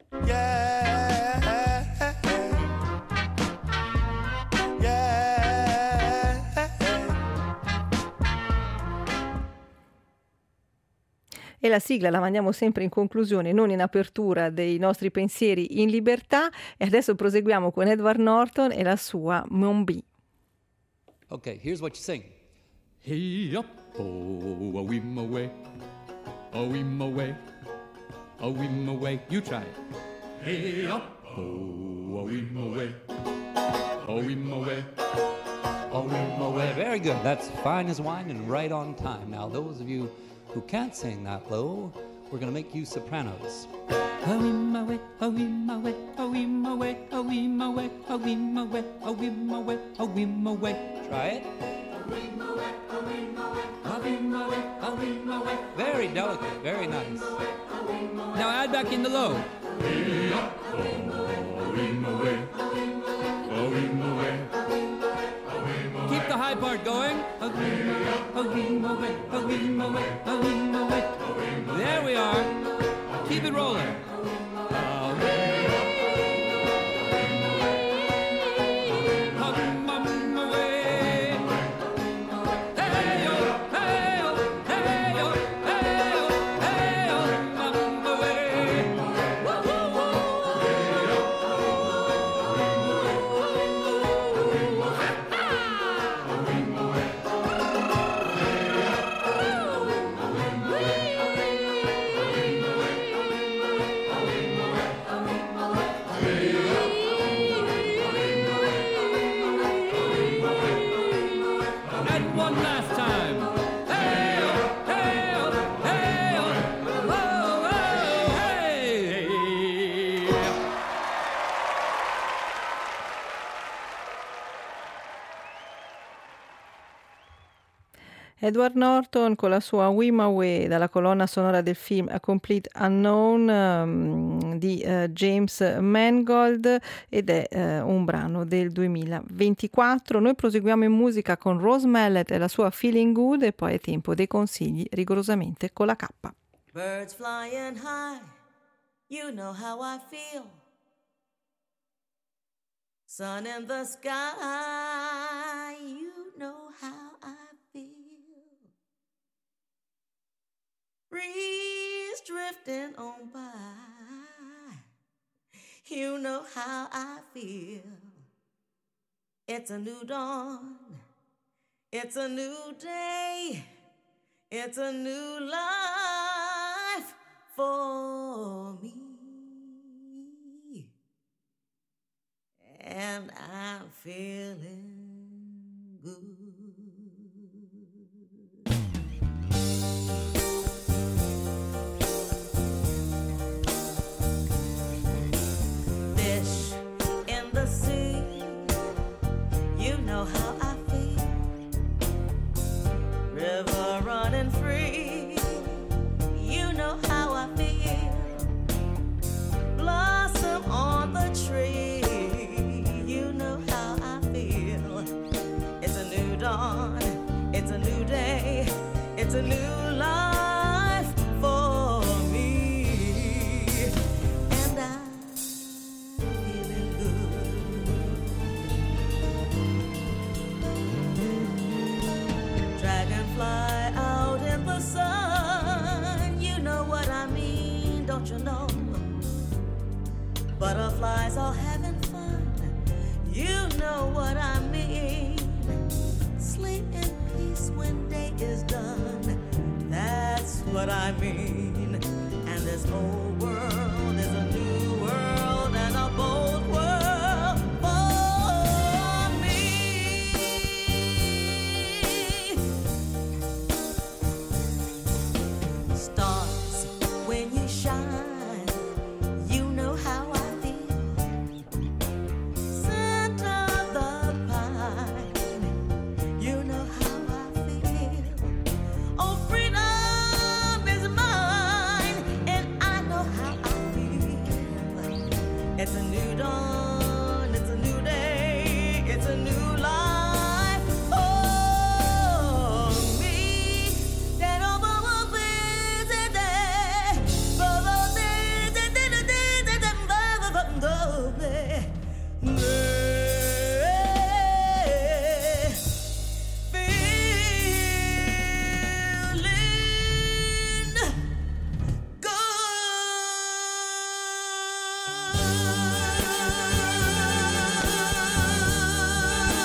Yeah. E la sigla la mandiamo sempre in conclusione, non in apertura dei nostri pensieri in libertà, e adesso proseguiamo con Edward Norton e la sua Mon B. Okay, here's what you sing. Hey up, oh, a wee my way, a wee my way, a wee my way. You try it. Hey up, oh, a wee my way, a wee my way, a wee my way. Very good. That's fine as wine and right on time. Now, those of you who can't sing that low, we're going to make you sopranos. A wee my way, a wee my way, a wee my way, a wee my way, a wee my way, a wee my way, a wee my way. Try it. Very delicate, very nice. Now add back in the low. Keep the high part going. There we are. Keep it rolling. Edward Norton con la sua We My Way dalla colonna sonora del film A Complete Unknown um, di uh, James Mangold, ed è uh, un brano del duemilaventiquattro. Noi proseguiamo in musica con Rose Mallet e la sua Feeling Good, e poi è tempo dei consigli rigorosamente con la K. Birds flying high, you know how I feel. Sun in the sky, you know how I feel. Breeze drifting on by, you know how I feel. It's a new dawn, it's a new day, it's a new life for me. And I'm feeling good. Fish in the sea, you know how I feel. River running free, you know how I feel. Blossom on the tree, you know how I feel. It's a new dawn, it's a new day, it's a new life for me. And I'm feeling good. Dragonfly out in the sun, you know what I mean, don't you know? Butterflies all having fun, you know what I mean. Sleep in peace when day is done, that's what I mean. And this whole world is a new world and a bold world for me. Stars, when you shine, you know how I feel. Scent of the pine, you know how I feel. Oh, freedom is mine, and I know how I feel. It's a new dawn, it's a new day, it's a new life for me. That over busy day, feeling good.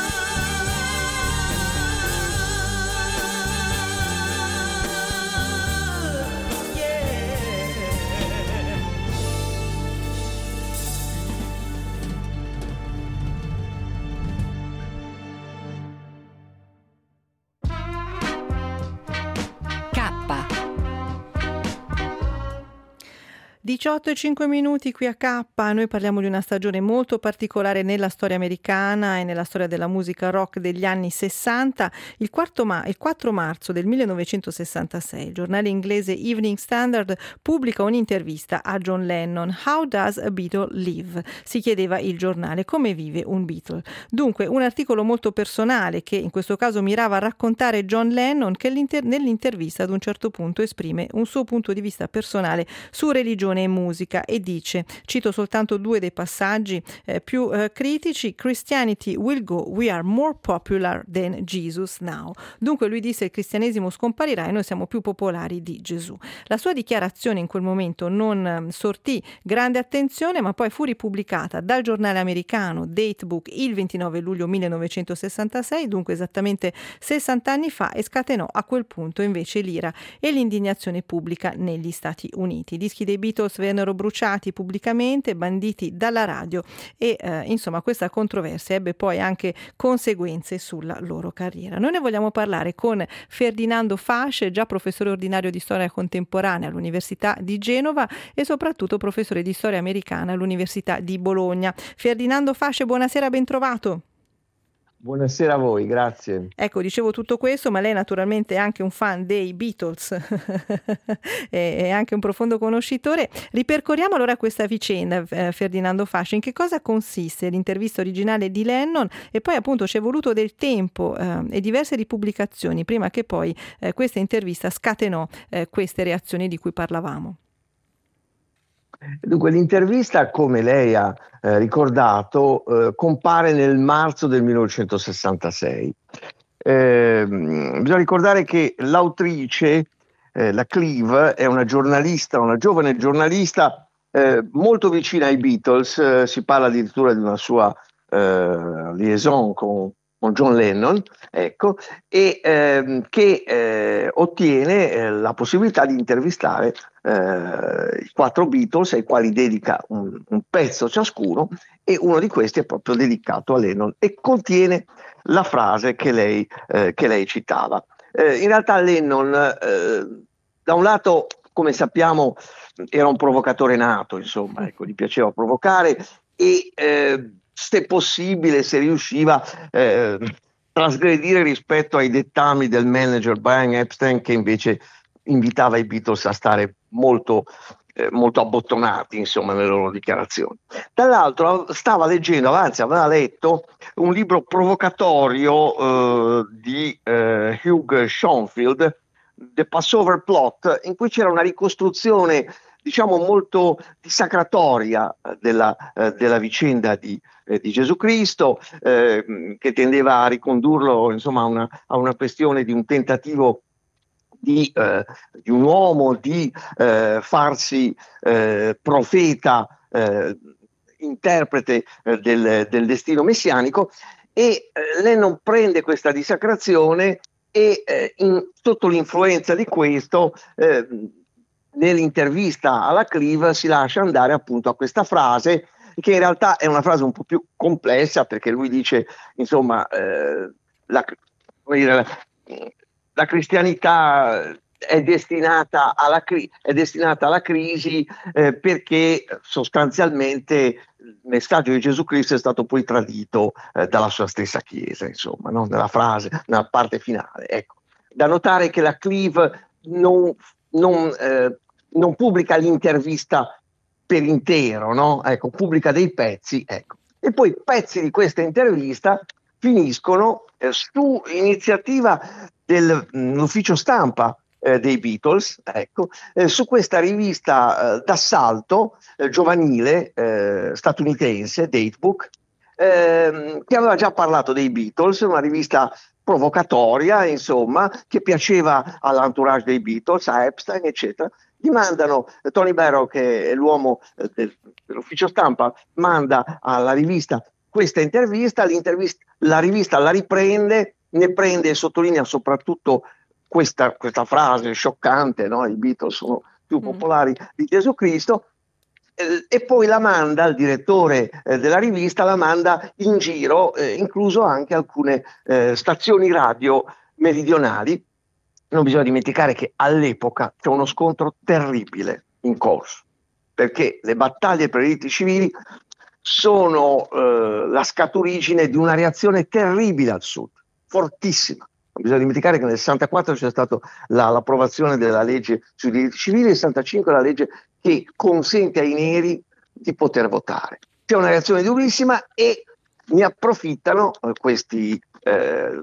diciotto e cinque minuti qui a K, noi parliamo di una stagione molto particolare nella storia americana e nella storia della musica rock degli anni sessanta. Il, ma- il quattro marzo del millenovecentosessantasei il giornale inglese Evening Standard pubblica un'intervista a John Lennon. How does a Beatle live? Si chiedeva il giornale, come vive un Beatle? Dunque un articolo molto personale che in questo caso mirava a raccontare John Lennon, che nell'intervista ad un certo punto esprime un suo punto di vista personale su religione e musica e dice, cito soltanto due dei passaggi eh, più eh, critici: Christianity will go, we are more popular than Jesus now. Dunque lui disse il cristianesimo scomparirà e noi siamo più popolari di Gesù. La sua dichiarazione in quel momento non eh, sortì grande attenzione, ma poi fu ripubblicata dal giornale americano Datebook il ventinove luglio millenovecentosessantasei, dunque esattamente sessanta anni fa, e scatenò a quel punto invece l'ira e l'indignazione pubblica negli Stati Uniti. I dischi dei Beatles vennero bruciati pubblicamente, banditi dalla radio e eh, insomma questa controversia ebbe poi anche conseguenze sulla loro carriera. Noi ne vogliamo parlare con Ferdinando Fasce, già professore ordinario di storia contemporanea all'Università di Genova e soprattutto professore di storia americana all'Università di Bologna. Ferdinando Fasce, buonasera, ben trovato. Buonasera a voi, grazie. Ecco, dicevo tutto questo, ma lei naturalmente è anche un fan dei Beatles, è anche un profondo conoscitore. Ripercorriamo allora questa vicenda, eh, Ferdinando Fasce. In che cosa consiste l'intervista originale di Lennon? E poi appunto ci è voluto del tempo eh, e diverse ripubblicazioni prima che poi eh, questa intervista scatenò eh, queste reazioni di cui parlavamo. Dunque, l'intervista, come lei ha eh, ricordato, eh, compare nel marzo del millenovecentosessantasei. Eh, bisogna ricordare che l'autrice, eh, la Cleve, è una giornalista, una giovane giornalista eh, molto vicina ai Beatles. Eh, si parla addirittura di una sua eh, liaison con, con John Lennon, ecco, e ehm, che eh, ottiene eh, la possibilità di intervistare eh, i quattro Beatles, ai quali dedica un, un pezzo ciascuno, e uno di questi è proprio dedicato a Lennon e contiene la frase che lei, eh, che lei citava. Eh, in realtà Lennon, eh, da un lato, come sappiamo, era un provocatore nato, insomma, ecco, gli piaceva provocare e eh, se possibile, se riusciva eh, trasgredire rispetto ai dettami del manager Brian Epstein, che invece invitava i Beatles a stare molto, eh, molto abbottonati, insomma, nelle loro dichiarazioni. Dall'altro stava leggendo, anzi aveva letto un libro provocatorio eh, di eh, Hugh Schonfield, The Passover Plot, in cui c'era una ricostruzione, diciamo, molto dissacratoria della, eh, della vicenda di, eh, di Gesù Cristo, eh, che tendeva a ricondurlo, insomma, a una, a una questione di un tentativo di, eh, di un uomo di eh, farsi eh, profeta, eh, interprete eh, del, del destino messianico, e eh, Lennon prende questa dissacrazione e eh, in, sotto l'influenza di questo eh, nell'intervista alla Cleve si lascia andare appunto a questa frase, che in realtà è una frase un po' più complessa, perché lui dice, insomma, eh, la, la, la cristianità è destinata alla, cri- è destinata alla crisi eh, perché sostanzialmente il messaggio di Gesù Cristo è stato poi tradito eh, dalla sua stessa Chiesa, insomma, no? Nella frase, nella parte finale. Ecco. Da notare che la Cleve non, non, eh, non pubblica l'intervista per intero, no? Ecco, pubblica dei pezzi, ecco. E poi pezzi di questa intervista finiscono eh, su iniziativa dell'ufficio stampa eh, dei Beatles, ecco, eh, su questa rivista eh, d'assalto eh, giovanile eh, statunitense, Datebook, eh, che aveva già parlato dei Beatles, una rivista provocatoria, insomma, che piaceva all'entourage dei Beatles, a Epstein, eccetera. Gli mandano, eh, Tony Barrow, che è l'uomo eh, del, dell'ufficio stampa, manda alla rivista questa intervista, l'intervista, la rivista la riprende, ne prende e sottolinea soprattutto questa, questa frase scioccante, no? I Beatles sono più popolari mm. di Gesù Cristo, eh, e poi la manda, il direttore eh, della rivista la manda in giro, eh, incluso anche alcune eh, stazioni radio meridionali. Non bisogna dimenticare che all'epoca c'è uno scontro terribile in corso perché le battaglie per i diritti civili sono eh, la scaturigine di una reazione terribile al Sud, fortissima. Non bisogna dimenticare che nel sessantaquattro c'è stata la, l'approvazione della legge sui diritti civili, nel sessantacinque la legge che consente ai neri di poter votare. C'è una reazione durissima e ne approfittano eh, questi eh,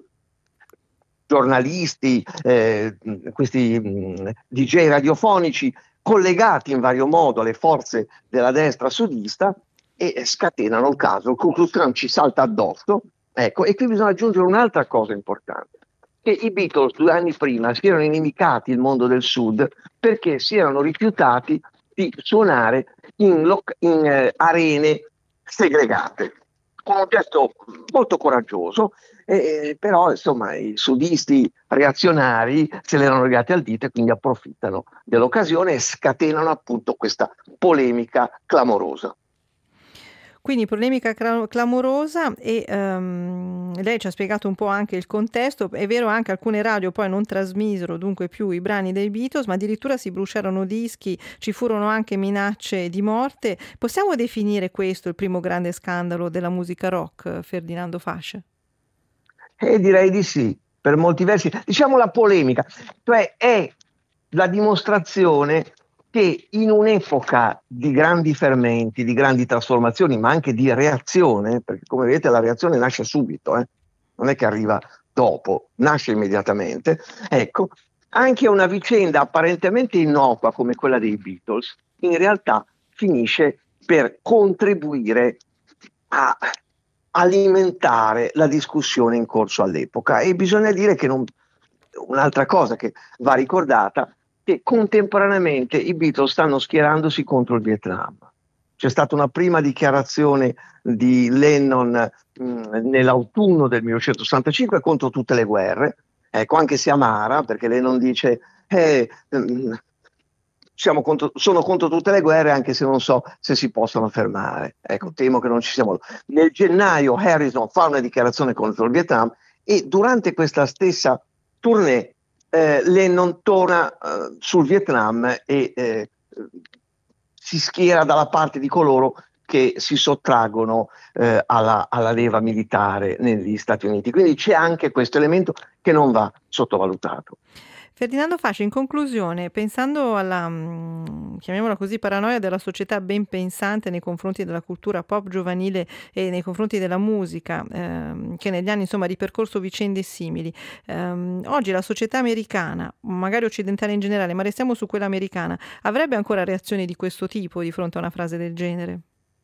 giornalisti, eh, questi mh, D J radiofonici collegati in vario modo alle forze della destra sudista e scatenano il caso. Il Ku Klux Klan ci salta addosso. Ecco, e qui bisogna aggiungere un'altra cosa importante, che i Beatles due anni prima si erano inimicati il mondo del Sud perché si erano rifiutati di suonare in, loc- in eh, arene segregate, con un gesto molto coraggioso, eh, però insomma i sudisti reazionari se l'erano legati al dito e quindi approfittano dell'occasione e scatenano appunto questa polemica clamorosa. Quindi polemica cla- clamorosa e um, lei ci ha spiegato un po' anche il contesto. È vero, anche alcune radio poi non trasmisero dunque più i brani dei Beatles, ma addirittura si bruciarono dischi, ci furono anche minacce di morte. Possiamo definire questo il primo grande scandalo della musica rock, Ferdinando Fasce? Eh, direi di sì, per molti versi. Diciamo la polemica, cioè è la dimostrazione che in un'epoca di grandi fermenti, di grandi trasformazioni, ma anche di reazione, perché come vedete la reazione nasce subito, eh? Non è che arriva dopo, nasce immediatamente, ecco, anche una vicenda apparentemente innocua come quella dei Beatles, in realtà finisce per contribuire a alimentare la discussione in corso all'epoca. E bisogna dire che non, un'altra cosa che va ricordata, che contemporaneamente i Beatles stanno schierandosi contro il Vietnam. C'è stata una prima dichiarazione di Lennon mh, nell'autunno del millenovecentosessantacinque contro tutte le guerre, ecco, anche se amara, perché Lennon dice eh, mh, siamo contro, sono contro tutte le guerre anche se non so se si possono fermare. Ecco, temo che non ci siamo. Nel gennaio Harrison fa una dichiarazione contro il Vietnam e durante questa stessa tournée Eh, Lennon torna eh, sul Vietnam e eh, si schiera dalla parte di coloro che si sottraggono eh, alla, alla leva militare negli Stati Uniti. Quindi c'è anche questo elemento che non va sottovalutato. Ferdinando Fasce, in conclusione, pensando alla, chiamiamola così, paranoia della società ben pensante nei confronti della cultura pop giovanile e nei confronti della musica, ehm, che negli anni insomma ha ripercorso vicende simili, ehm, oggi la società americana, magari occidentale in generale, ma restiamo su quella americana, avrebbe ancora reazioni di questo tipo di fronte a una frase del genere?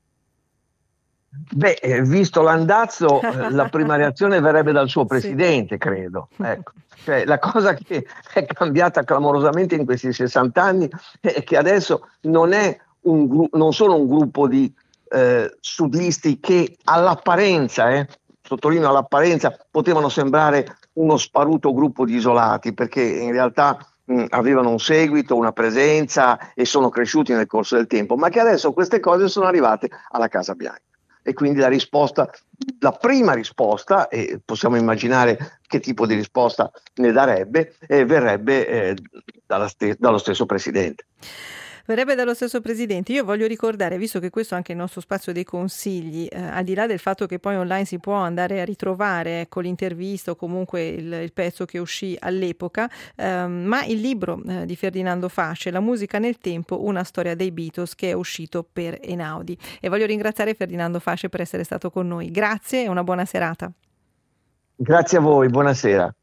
Beh, eh, visto l'andazzo, eh, la prima reazione verrebbe dal suo presidente, sì. credo. Ecco. Cioè, la cosa che è cambiata clamorosamente in questi sessanta anni è che adesso non, è un gru- non sono un gruppo di eh, sudisti che all'apparenza, eh, sottolineo all'apparenza, potevano sembrare uno sparuto gruppo di isolati, perché in realtà mh, avevano un seguito, una presenza e sono cresciuti nel corso del tempo, ma che adesso queste cose sono arrivate alla Casa Bianca. E quindi la risposta, la prima risposta, e possiamo immaginare che tipo di risposta ne darebbe, eh, verrebbe eh, dalla st- dallo stesso presidente. Verrebbe dallo stesso presidente. Io voglio ricordare, visto che questo è anche il nostro spazio dei consigli, eh, al di là del fatto che poi online si può andare a ritrovare ecco, l'intervista o comunque il, il pezzo che uscì all'epoca, ehm, ma il libro eh, di Ferdinando Fasce, La musica nel tempo, una storia dei Beatles, che è uscito per Einaudi. E voglio ringraziare Ferdinando Fasce per essere stato con noi. Grazie e una buona serata. Grazie a voi, buonasera.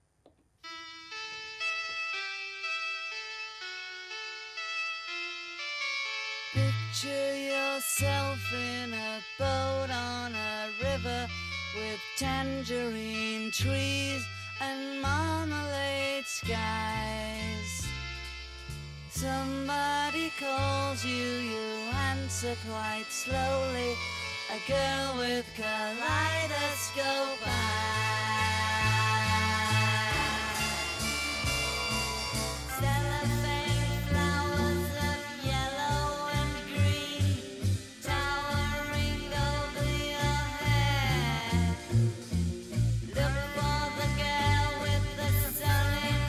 Picture yourself in a boat on a river with tangerine trees and marmalade skies. Somebody calls you, you answer quite slowly. A girl with kaleidoscope eyes.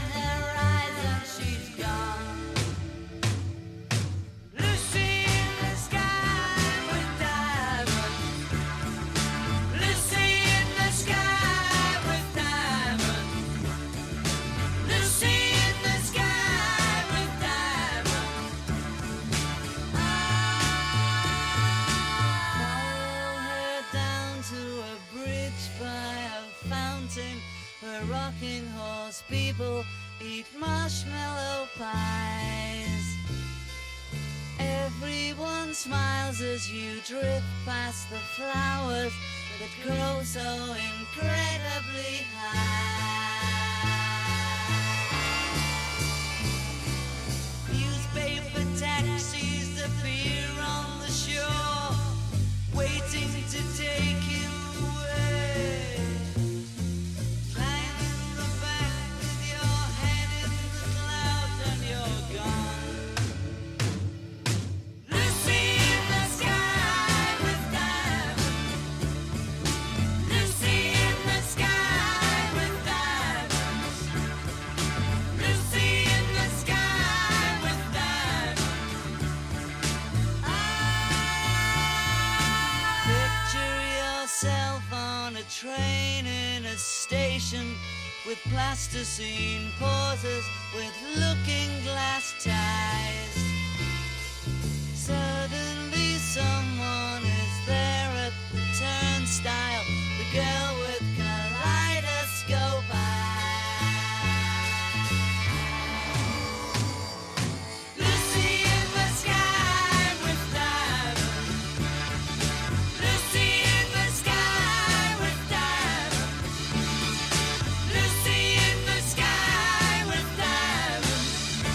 Lucy in the where rocking horse people eat marshmallow pies. Everyone smiles as you drift past the flowers that grow so incredibly high. Newspaper taxis appear on the shore, waiting to take you away. Climb in the back with your head in the clouds and you're gone. Lucy in the sky with diamonds. Lucy in the sky with diamonds. Lucy in the sky with diamonds. Picture yourself on a train in a station with plasticine pauses with looking glass ties. Suddenly someone is there at the turnstile, the girl with kaleidoscope eyes. Lucy in the sky with diamonds. Lucy in the sky with diamonds. Lucy in the sky with diamonds.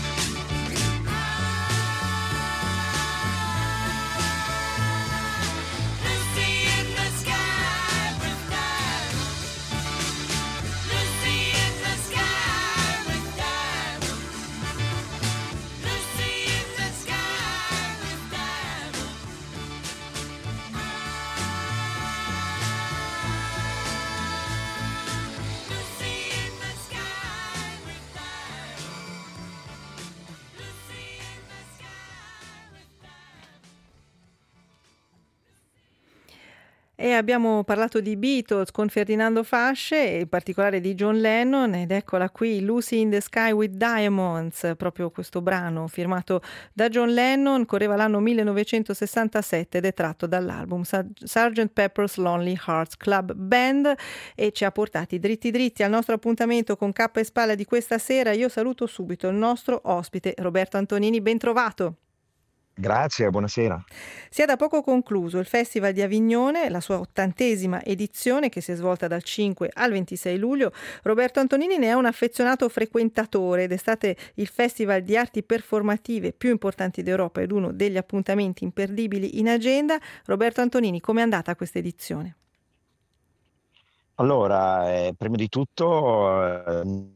Lucy in the sky with diamonds. Lucy in the sky with diamonds. Lucy in the sky with diamonds. Lucy in the sky with E abbiamo parlato di Beatles con Ferdinando Fasce, e in particolare di John Lennon, ed eccola qui, Lucy in the Sky with Diamonds, proprio questo brano firmato da John Lennon, correva l'anno millenovecentosessantasette ed è tratto dall'album sergeant Pepper's Lonely Hearts Club Band, e ci ha portati dritti dritti al nostro appuntamento con Cappa e Spalla di questa sera. Io saluto subito il nostro ospite Roberto Antonini, ben trovato. Grazie, buonasera. Si è da poco concluso il Festival di Avignone, la sua ottantesima edizione che si è svolta dal cinque al ventisei luglio. Roberto Antonini ne è un affezionato frequentatore ed è stato il festival di arti performative più importanti d'Europa ed uno degli appuntamenti imperdibili in agenda. Roberto Antonini, com'è andata questa edizione? Allora, eh, prima di tutto eh,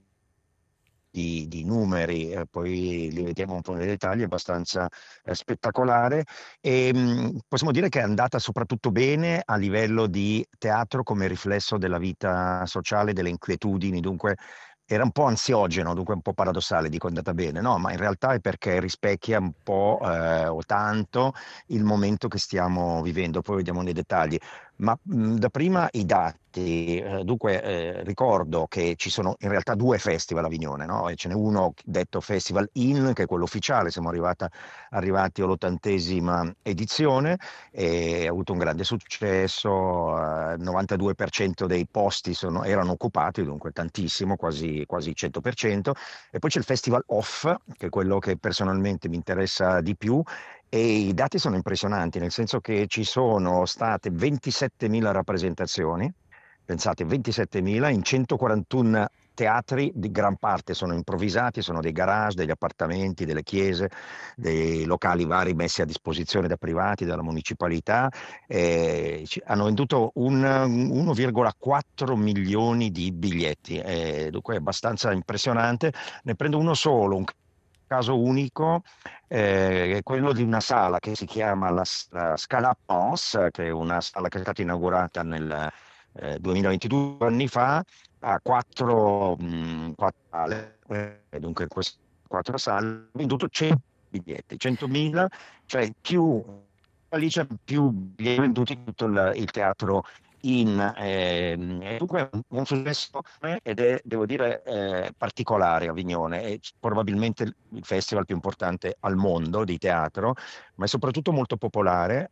di, di numeri, eh, poi li vediamo un po' nei dettagli, abbastanza eh, spettacolare, e mh, possiamo dire che è andata soprattutto bene a livello di teatro come riflesso della vita sociale, delle inquietudini, dunque era un po' ansiogeno, dunque un po' paradossale, dico è andata bene, no, ma in realtà è perché rispecchia un po' eh, o tanto il momento che stiamo vivendo, poi vediamo nei dettagli. Ma mh, da prima i dati, eh, dunque eh, ricordo che ci sono in realtà due festival a Avignone, no? E ce n'è uno detto Festival In, che è quello ufficiale, siamo arrivata, arrivati all'ottantesima edizione e ha avuto un grande successo, eh, il novantadue per cento dei posti sono, erano occupati, dunque tantissimo, quasi, quasi il cento per cento, e poi c'è il Festival Off, che è quello che personalmente mi interessa di più. E i dati sono impressionanti, nel senso che ci sono state ventisettemila rappresentazioni, pensate ventisettemila in centoquarantuno teatri, di gran parte sono improvvisati, sono dei garage, degli appartamenti, delle chiese, dei locali vari messi a disposizione da privati, dalla municipalità. Eh, hanno venduto un, uno virgola quattro milioni di biglietti, eh, dunque è abbastanza impressionante. Ne prendo uno solo, un caso unico, eh, è quello di una sala che si chiama la, la Scala Pons, che è una sala che è stata inaugurata nel eh, duemilaventidue, anni fa, a quattro, mh, quattro sale, eh, dunque queste quattro sale, ha venduto cento biglietti, centomila, cioè più, lì c'è più biglietti venduti in tutto il, il teatro In, eh, dunque un successo ed è, devo dire, eh, particolare. Avignone è probabilmente il festival più importante al mondo di teatro, ma è soprattutto molto popolare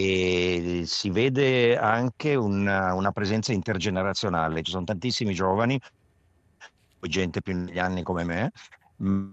e si vede anche una, una presenza intergenerazionale. Ci sono tantissimi giovani gente più negli anni come me. Mm,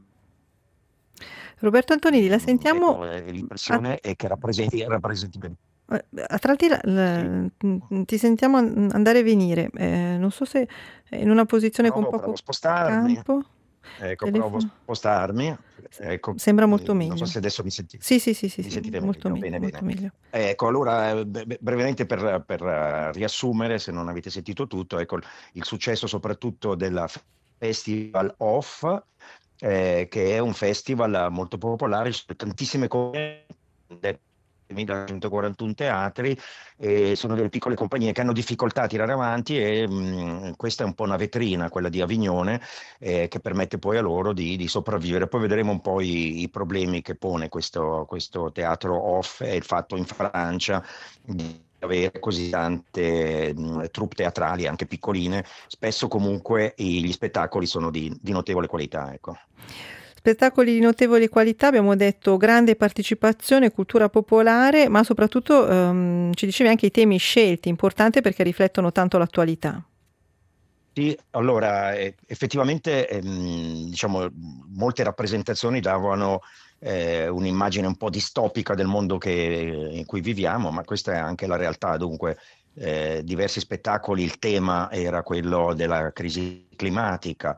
Roberto Antonini, la sentiamo. ecco, eh, l'impressione è che rappresenti, rappresenti bene. Eh, A tratti la- la- mm, ti sentiamo an- andare e venire. Eh, non so se è in una posizione con Provo, provo poco a spostarmi. campo. Ecco, provo a Telefono. spostarmi. Ecco, Sembra molto mm, meglio. non so se adesso mi sentite. Sì, sì, sì, sì, Mi sì, sentite molto meglio? meglio, Bene, molto bene. meglio. Ecco, allora, eh, be- be- brevemente per, per, eh, riassumere, se non avete sentito tutto, ecco, il il successo soprattutto del Festival Off, eh, che è un festival molto popolare, ci sono tantissime cose, millecentoquarantuno teatri, e sono delle piccole compagnie che hanno difficoltà a tirare avanti e mh, questa è un po' una vetrina, quella di Avignone, eh, che permette poi a loro di, di sopravvivere. Poi vedremo un po' i, i problemi che pone questo, questo teatro off e il fatto in Francia di avere così tante mh, troupe teatrali, anche piccoline. Spesso comunque i- gli spettacoli sono di, di notevole qualità, ecco. Spettacoli di notevole qualità, abbiamo detto grande partecipazione, cultura popolare, ma soprattutto ehm, ci dicevi anche i temi scelti, importante perché riflettono tanto l'attualità. Sì, allora eh, effettivamente ehm, diciamo, molte rappresentazioni davano eh, un'immagine un po' distopica del mondo che- in cui viviamo, ma questa è anche la realtà. Dunque, eh, diversi spettacoli, il tema era quello della crisi climatica,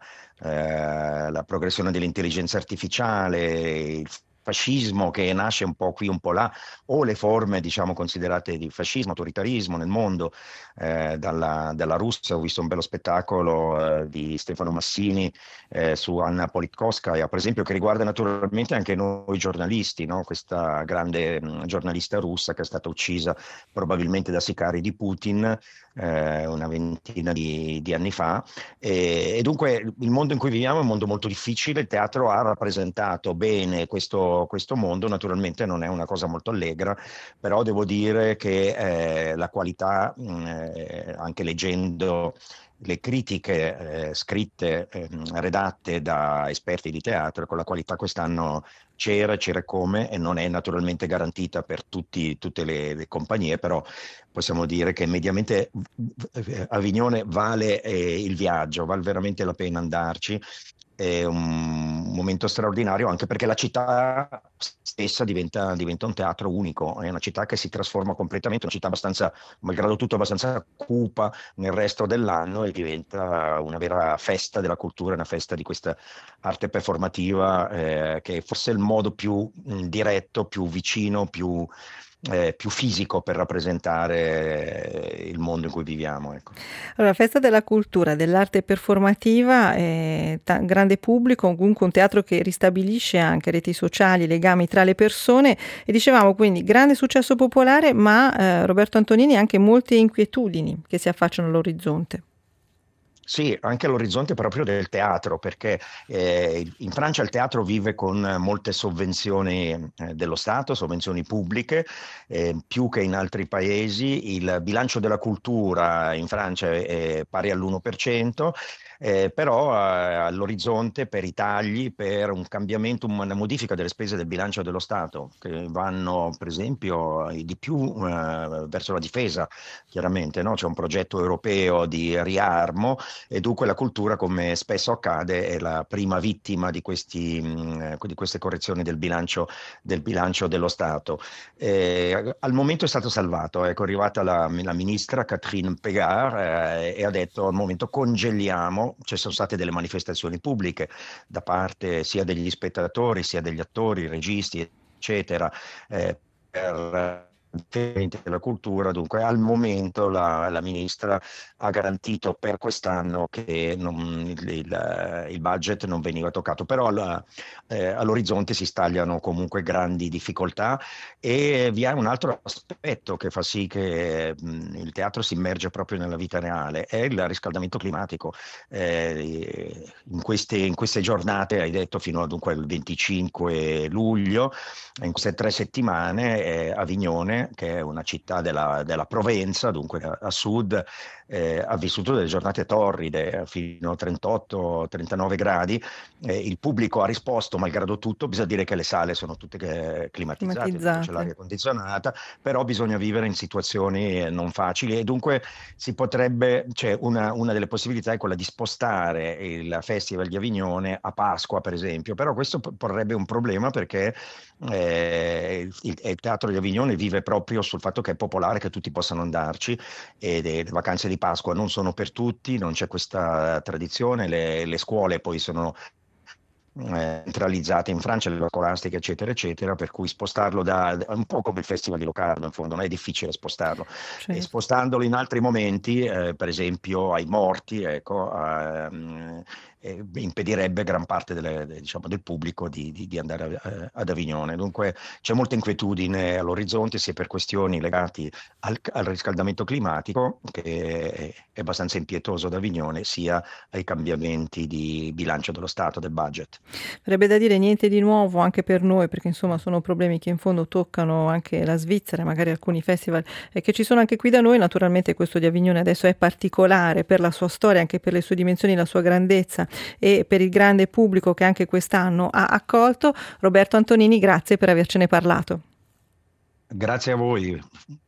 eh, la progressione dell'intelligenza artificiale, il fascismo che nasce un po' qui, un po' là, o le forme, diciamo, considerate di fascismo, autoritarismo nel mondo, eh, dalla, dalla Russia. Ho visto un bello spettacolo eh, di Stefano Massini eh, su Anna Politkovskaya, per esempio, che riguarda naturalmente anche noi giornalisti, no? Questa grande mh, giornalista russa che è stata uccisa probabilmente da sicari di Putin eh, una ventina di, di anni fa. E, e dunque il mondo in cui viviamo è un mondo molto difficile, il teatro ha rappresentato bene questo, questo mondo, naturalmente non è una cosa molto allegra, però devo dire che eh, la qualità, mh, eh, anche leggendo le critiche eh, scritte, eh, redatte da esperti di teatro, con la qualità quest'anno c'era, c'era come, e non è naturalmente garantita per tutti, tutte le, le compagnie, però possiamo dire che mediamente eh, Avignone vale eh, il viaggio, vale veramente la pena andarci. È un momento straordinario anche perché la città stessa diventa, diventa un teatro unico, è una città che si trasforma completamente, una città abbastanza, malgrado tutto, abbastanza cupa nel resto dell'anno e diventa una vera festa della cultura, una festa di questa arte performativa eh, che è forse il modo più mh, diretto, più vicino, più, eh, più fisico per rappresentare eh, il mondo in cui viviamo, ecco. Allora, Festa della cultura, dell'arte performativa, eh, ta- grande pubblico, comunque un teatro che ristabilisce anche reti sociali, legami tra le persone e dicevamo quindi grande successo popolare, ma eh, Roberto Antonini anche molte inquietudini che si affacciano all'orizzonte. Sì, anche all'orizzonte proprio del teatro, perché eh, in Francia il teatro vive con molte sovvenzioni eh, dello Stato, sovvenzioni pubbliche, eh, più che in altri paesi. Il bilancio della cultura in Francia è, è pari all'uno per cento, eh, però eh, all'orizzonte per i tagli, per un cambiamento, una modifica delle spese del bilancio dello Stato, che vanno per esempio di più eh, verso la difesa, chiaramente, no? C'è un progetto europeo di riarmo e dunque la cultura, come spesso accade, è la prima vittima di, questi, mh, di queste correzioni del bilancio, del bilancio dello Stato. Eh, al momento è stato salvato, ecco, è arrivata la, la ministra Catherine Pégard eh, e ha detto al momento congeliamo, ci sono state delle manifestazioni pubbliche da parte sia degli spettatori sia degli attori, registi, eccetera, eh, per della cultura. Dunque al momento la, la ministra ha garantito per quest'anno che non, il, il, il budget non veniva toccato, però alla, eh, all'orizzonte si stagliano comunque grandi difficoltà e vi è un altro aspetto che fa sì che mh, il teatro si immerge proprio nella vita reale, è il riscaldamento climatico. Eh, in, queste, in queste giornate, hai detto fino a dunque il venticinque luglio, in queste tre settimane eh, Avignone Avignone, che è una città della, della Provenza, dunque a, a sud, eh, ha vissuto delle giornate torride fino a trentotto trentanove gradi. Eh, il pubblico ha risposto malgrado tutto. Bisogna dire che le sale sono tutte che- climatizzate, dunque c'è Climatizzate. l'aria condizionata, però bisogna vivere in situazioni eh, non facili, e dunque si potrebbe, cioè una, una delle possibilità è quella di spostare il Festival di Avignone a Pasqua, per esempio, però questo p- porrebbe un problema, perché eh, il, il Teatro di Avignone vive proprio sul fatto che è popolare, che tutti possano andarci, e le, le vacanze di Pasqua non sono per tutti, non c'è questa tradizione, le, le scuole poi sono eh, centralizzate in Francia, le scolastiche, eccetera, eccetera, per cui spostarlo da, da- un po' come il Festival di Locarno, in fondo, non è difficile spostarlo. E Certo. spostandolo in altri momenti, eh, per esempio ai morti, ecco, ehm, eh, impedirebbe gran parte delle- de- diciamo, del pubblico di, di- di andare a- ad Avignone. Dunque c'è molta inquietudine all'orizzonte, sia per questioni legate al, al riscaldamento climatico, che è, è abbastanza impietoso ad Avignone, sia ai cambiamenti di bilancio dello Stato, del budget. Sarebbe da dire niente di nuovo anche per noi, perché insomma sono problemi che in fondo toccano anche la Svizzera, magari alcuni festival eh, che ci sono anche qui da noi. Naturalmente questo di Avignone adesso è particolare per la sua storia, anche per le sue dimensioni, la sua grandezza, e per il grande pubblico che anche quest'anno ha accolto. Roberto Antonini, grazie per avercene parlato. Grazie a voi.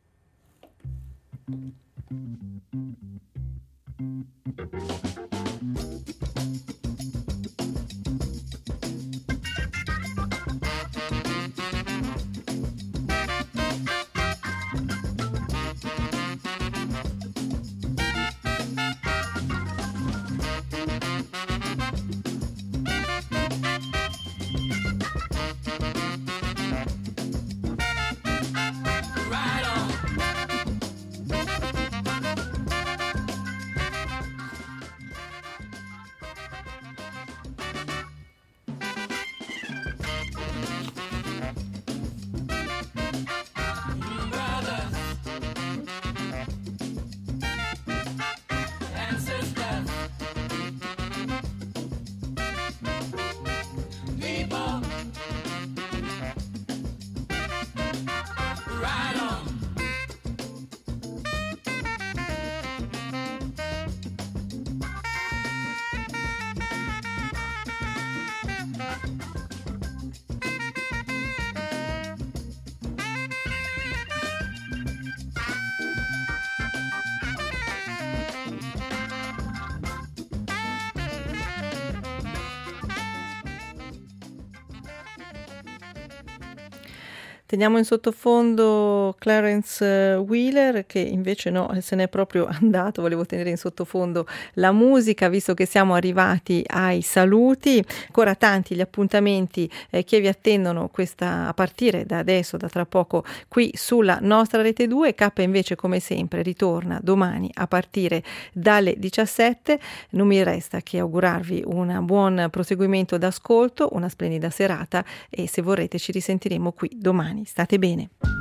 Teniamo in sottofondo Clarence eh, Wheeler, che invece no, se n'è proprio andato. Volevo tenere in sottofondo la musica, visto che siamo arrivati ai saluti. Ancora tanti gli appuntamenti eh, che vi attendono questa, a partire da adesso, da tra poco, qui sulla nostra Rete due. K invece, come sempre, ritorna domani a partire dalle diciassette. Non mi resta che augurarvi un buon proseguimento d'ascolto, una splendida serata, e se vorrete ci risentiremo qui domani. State bene.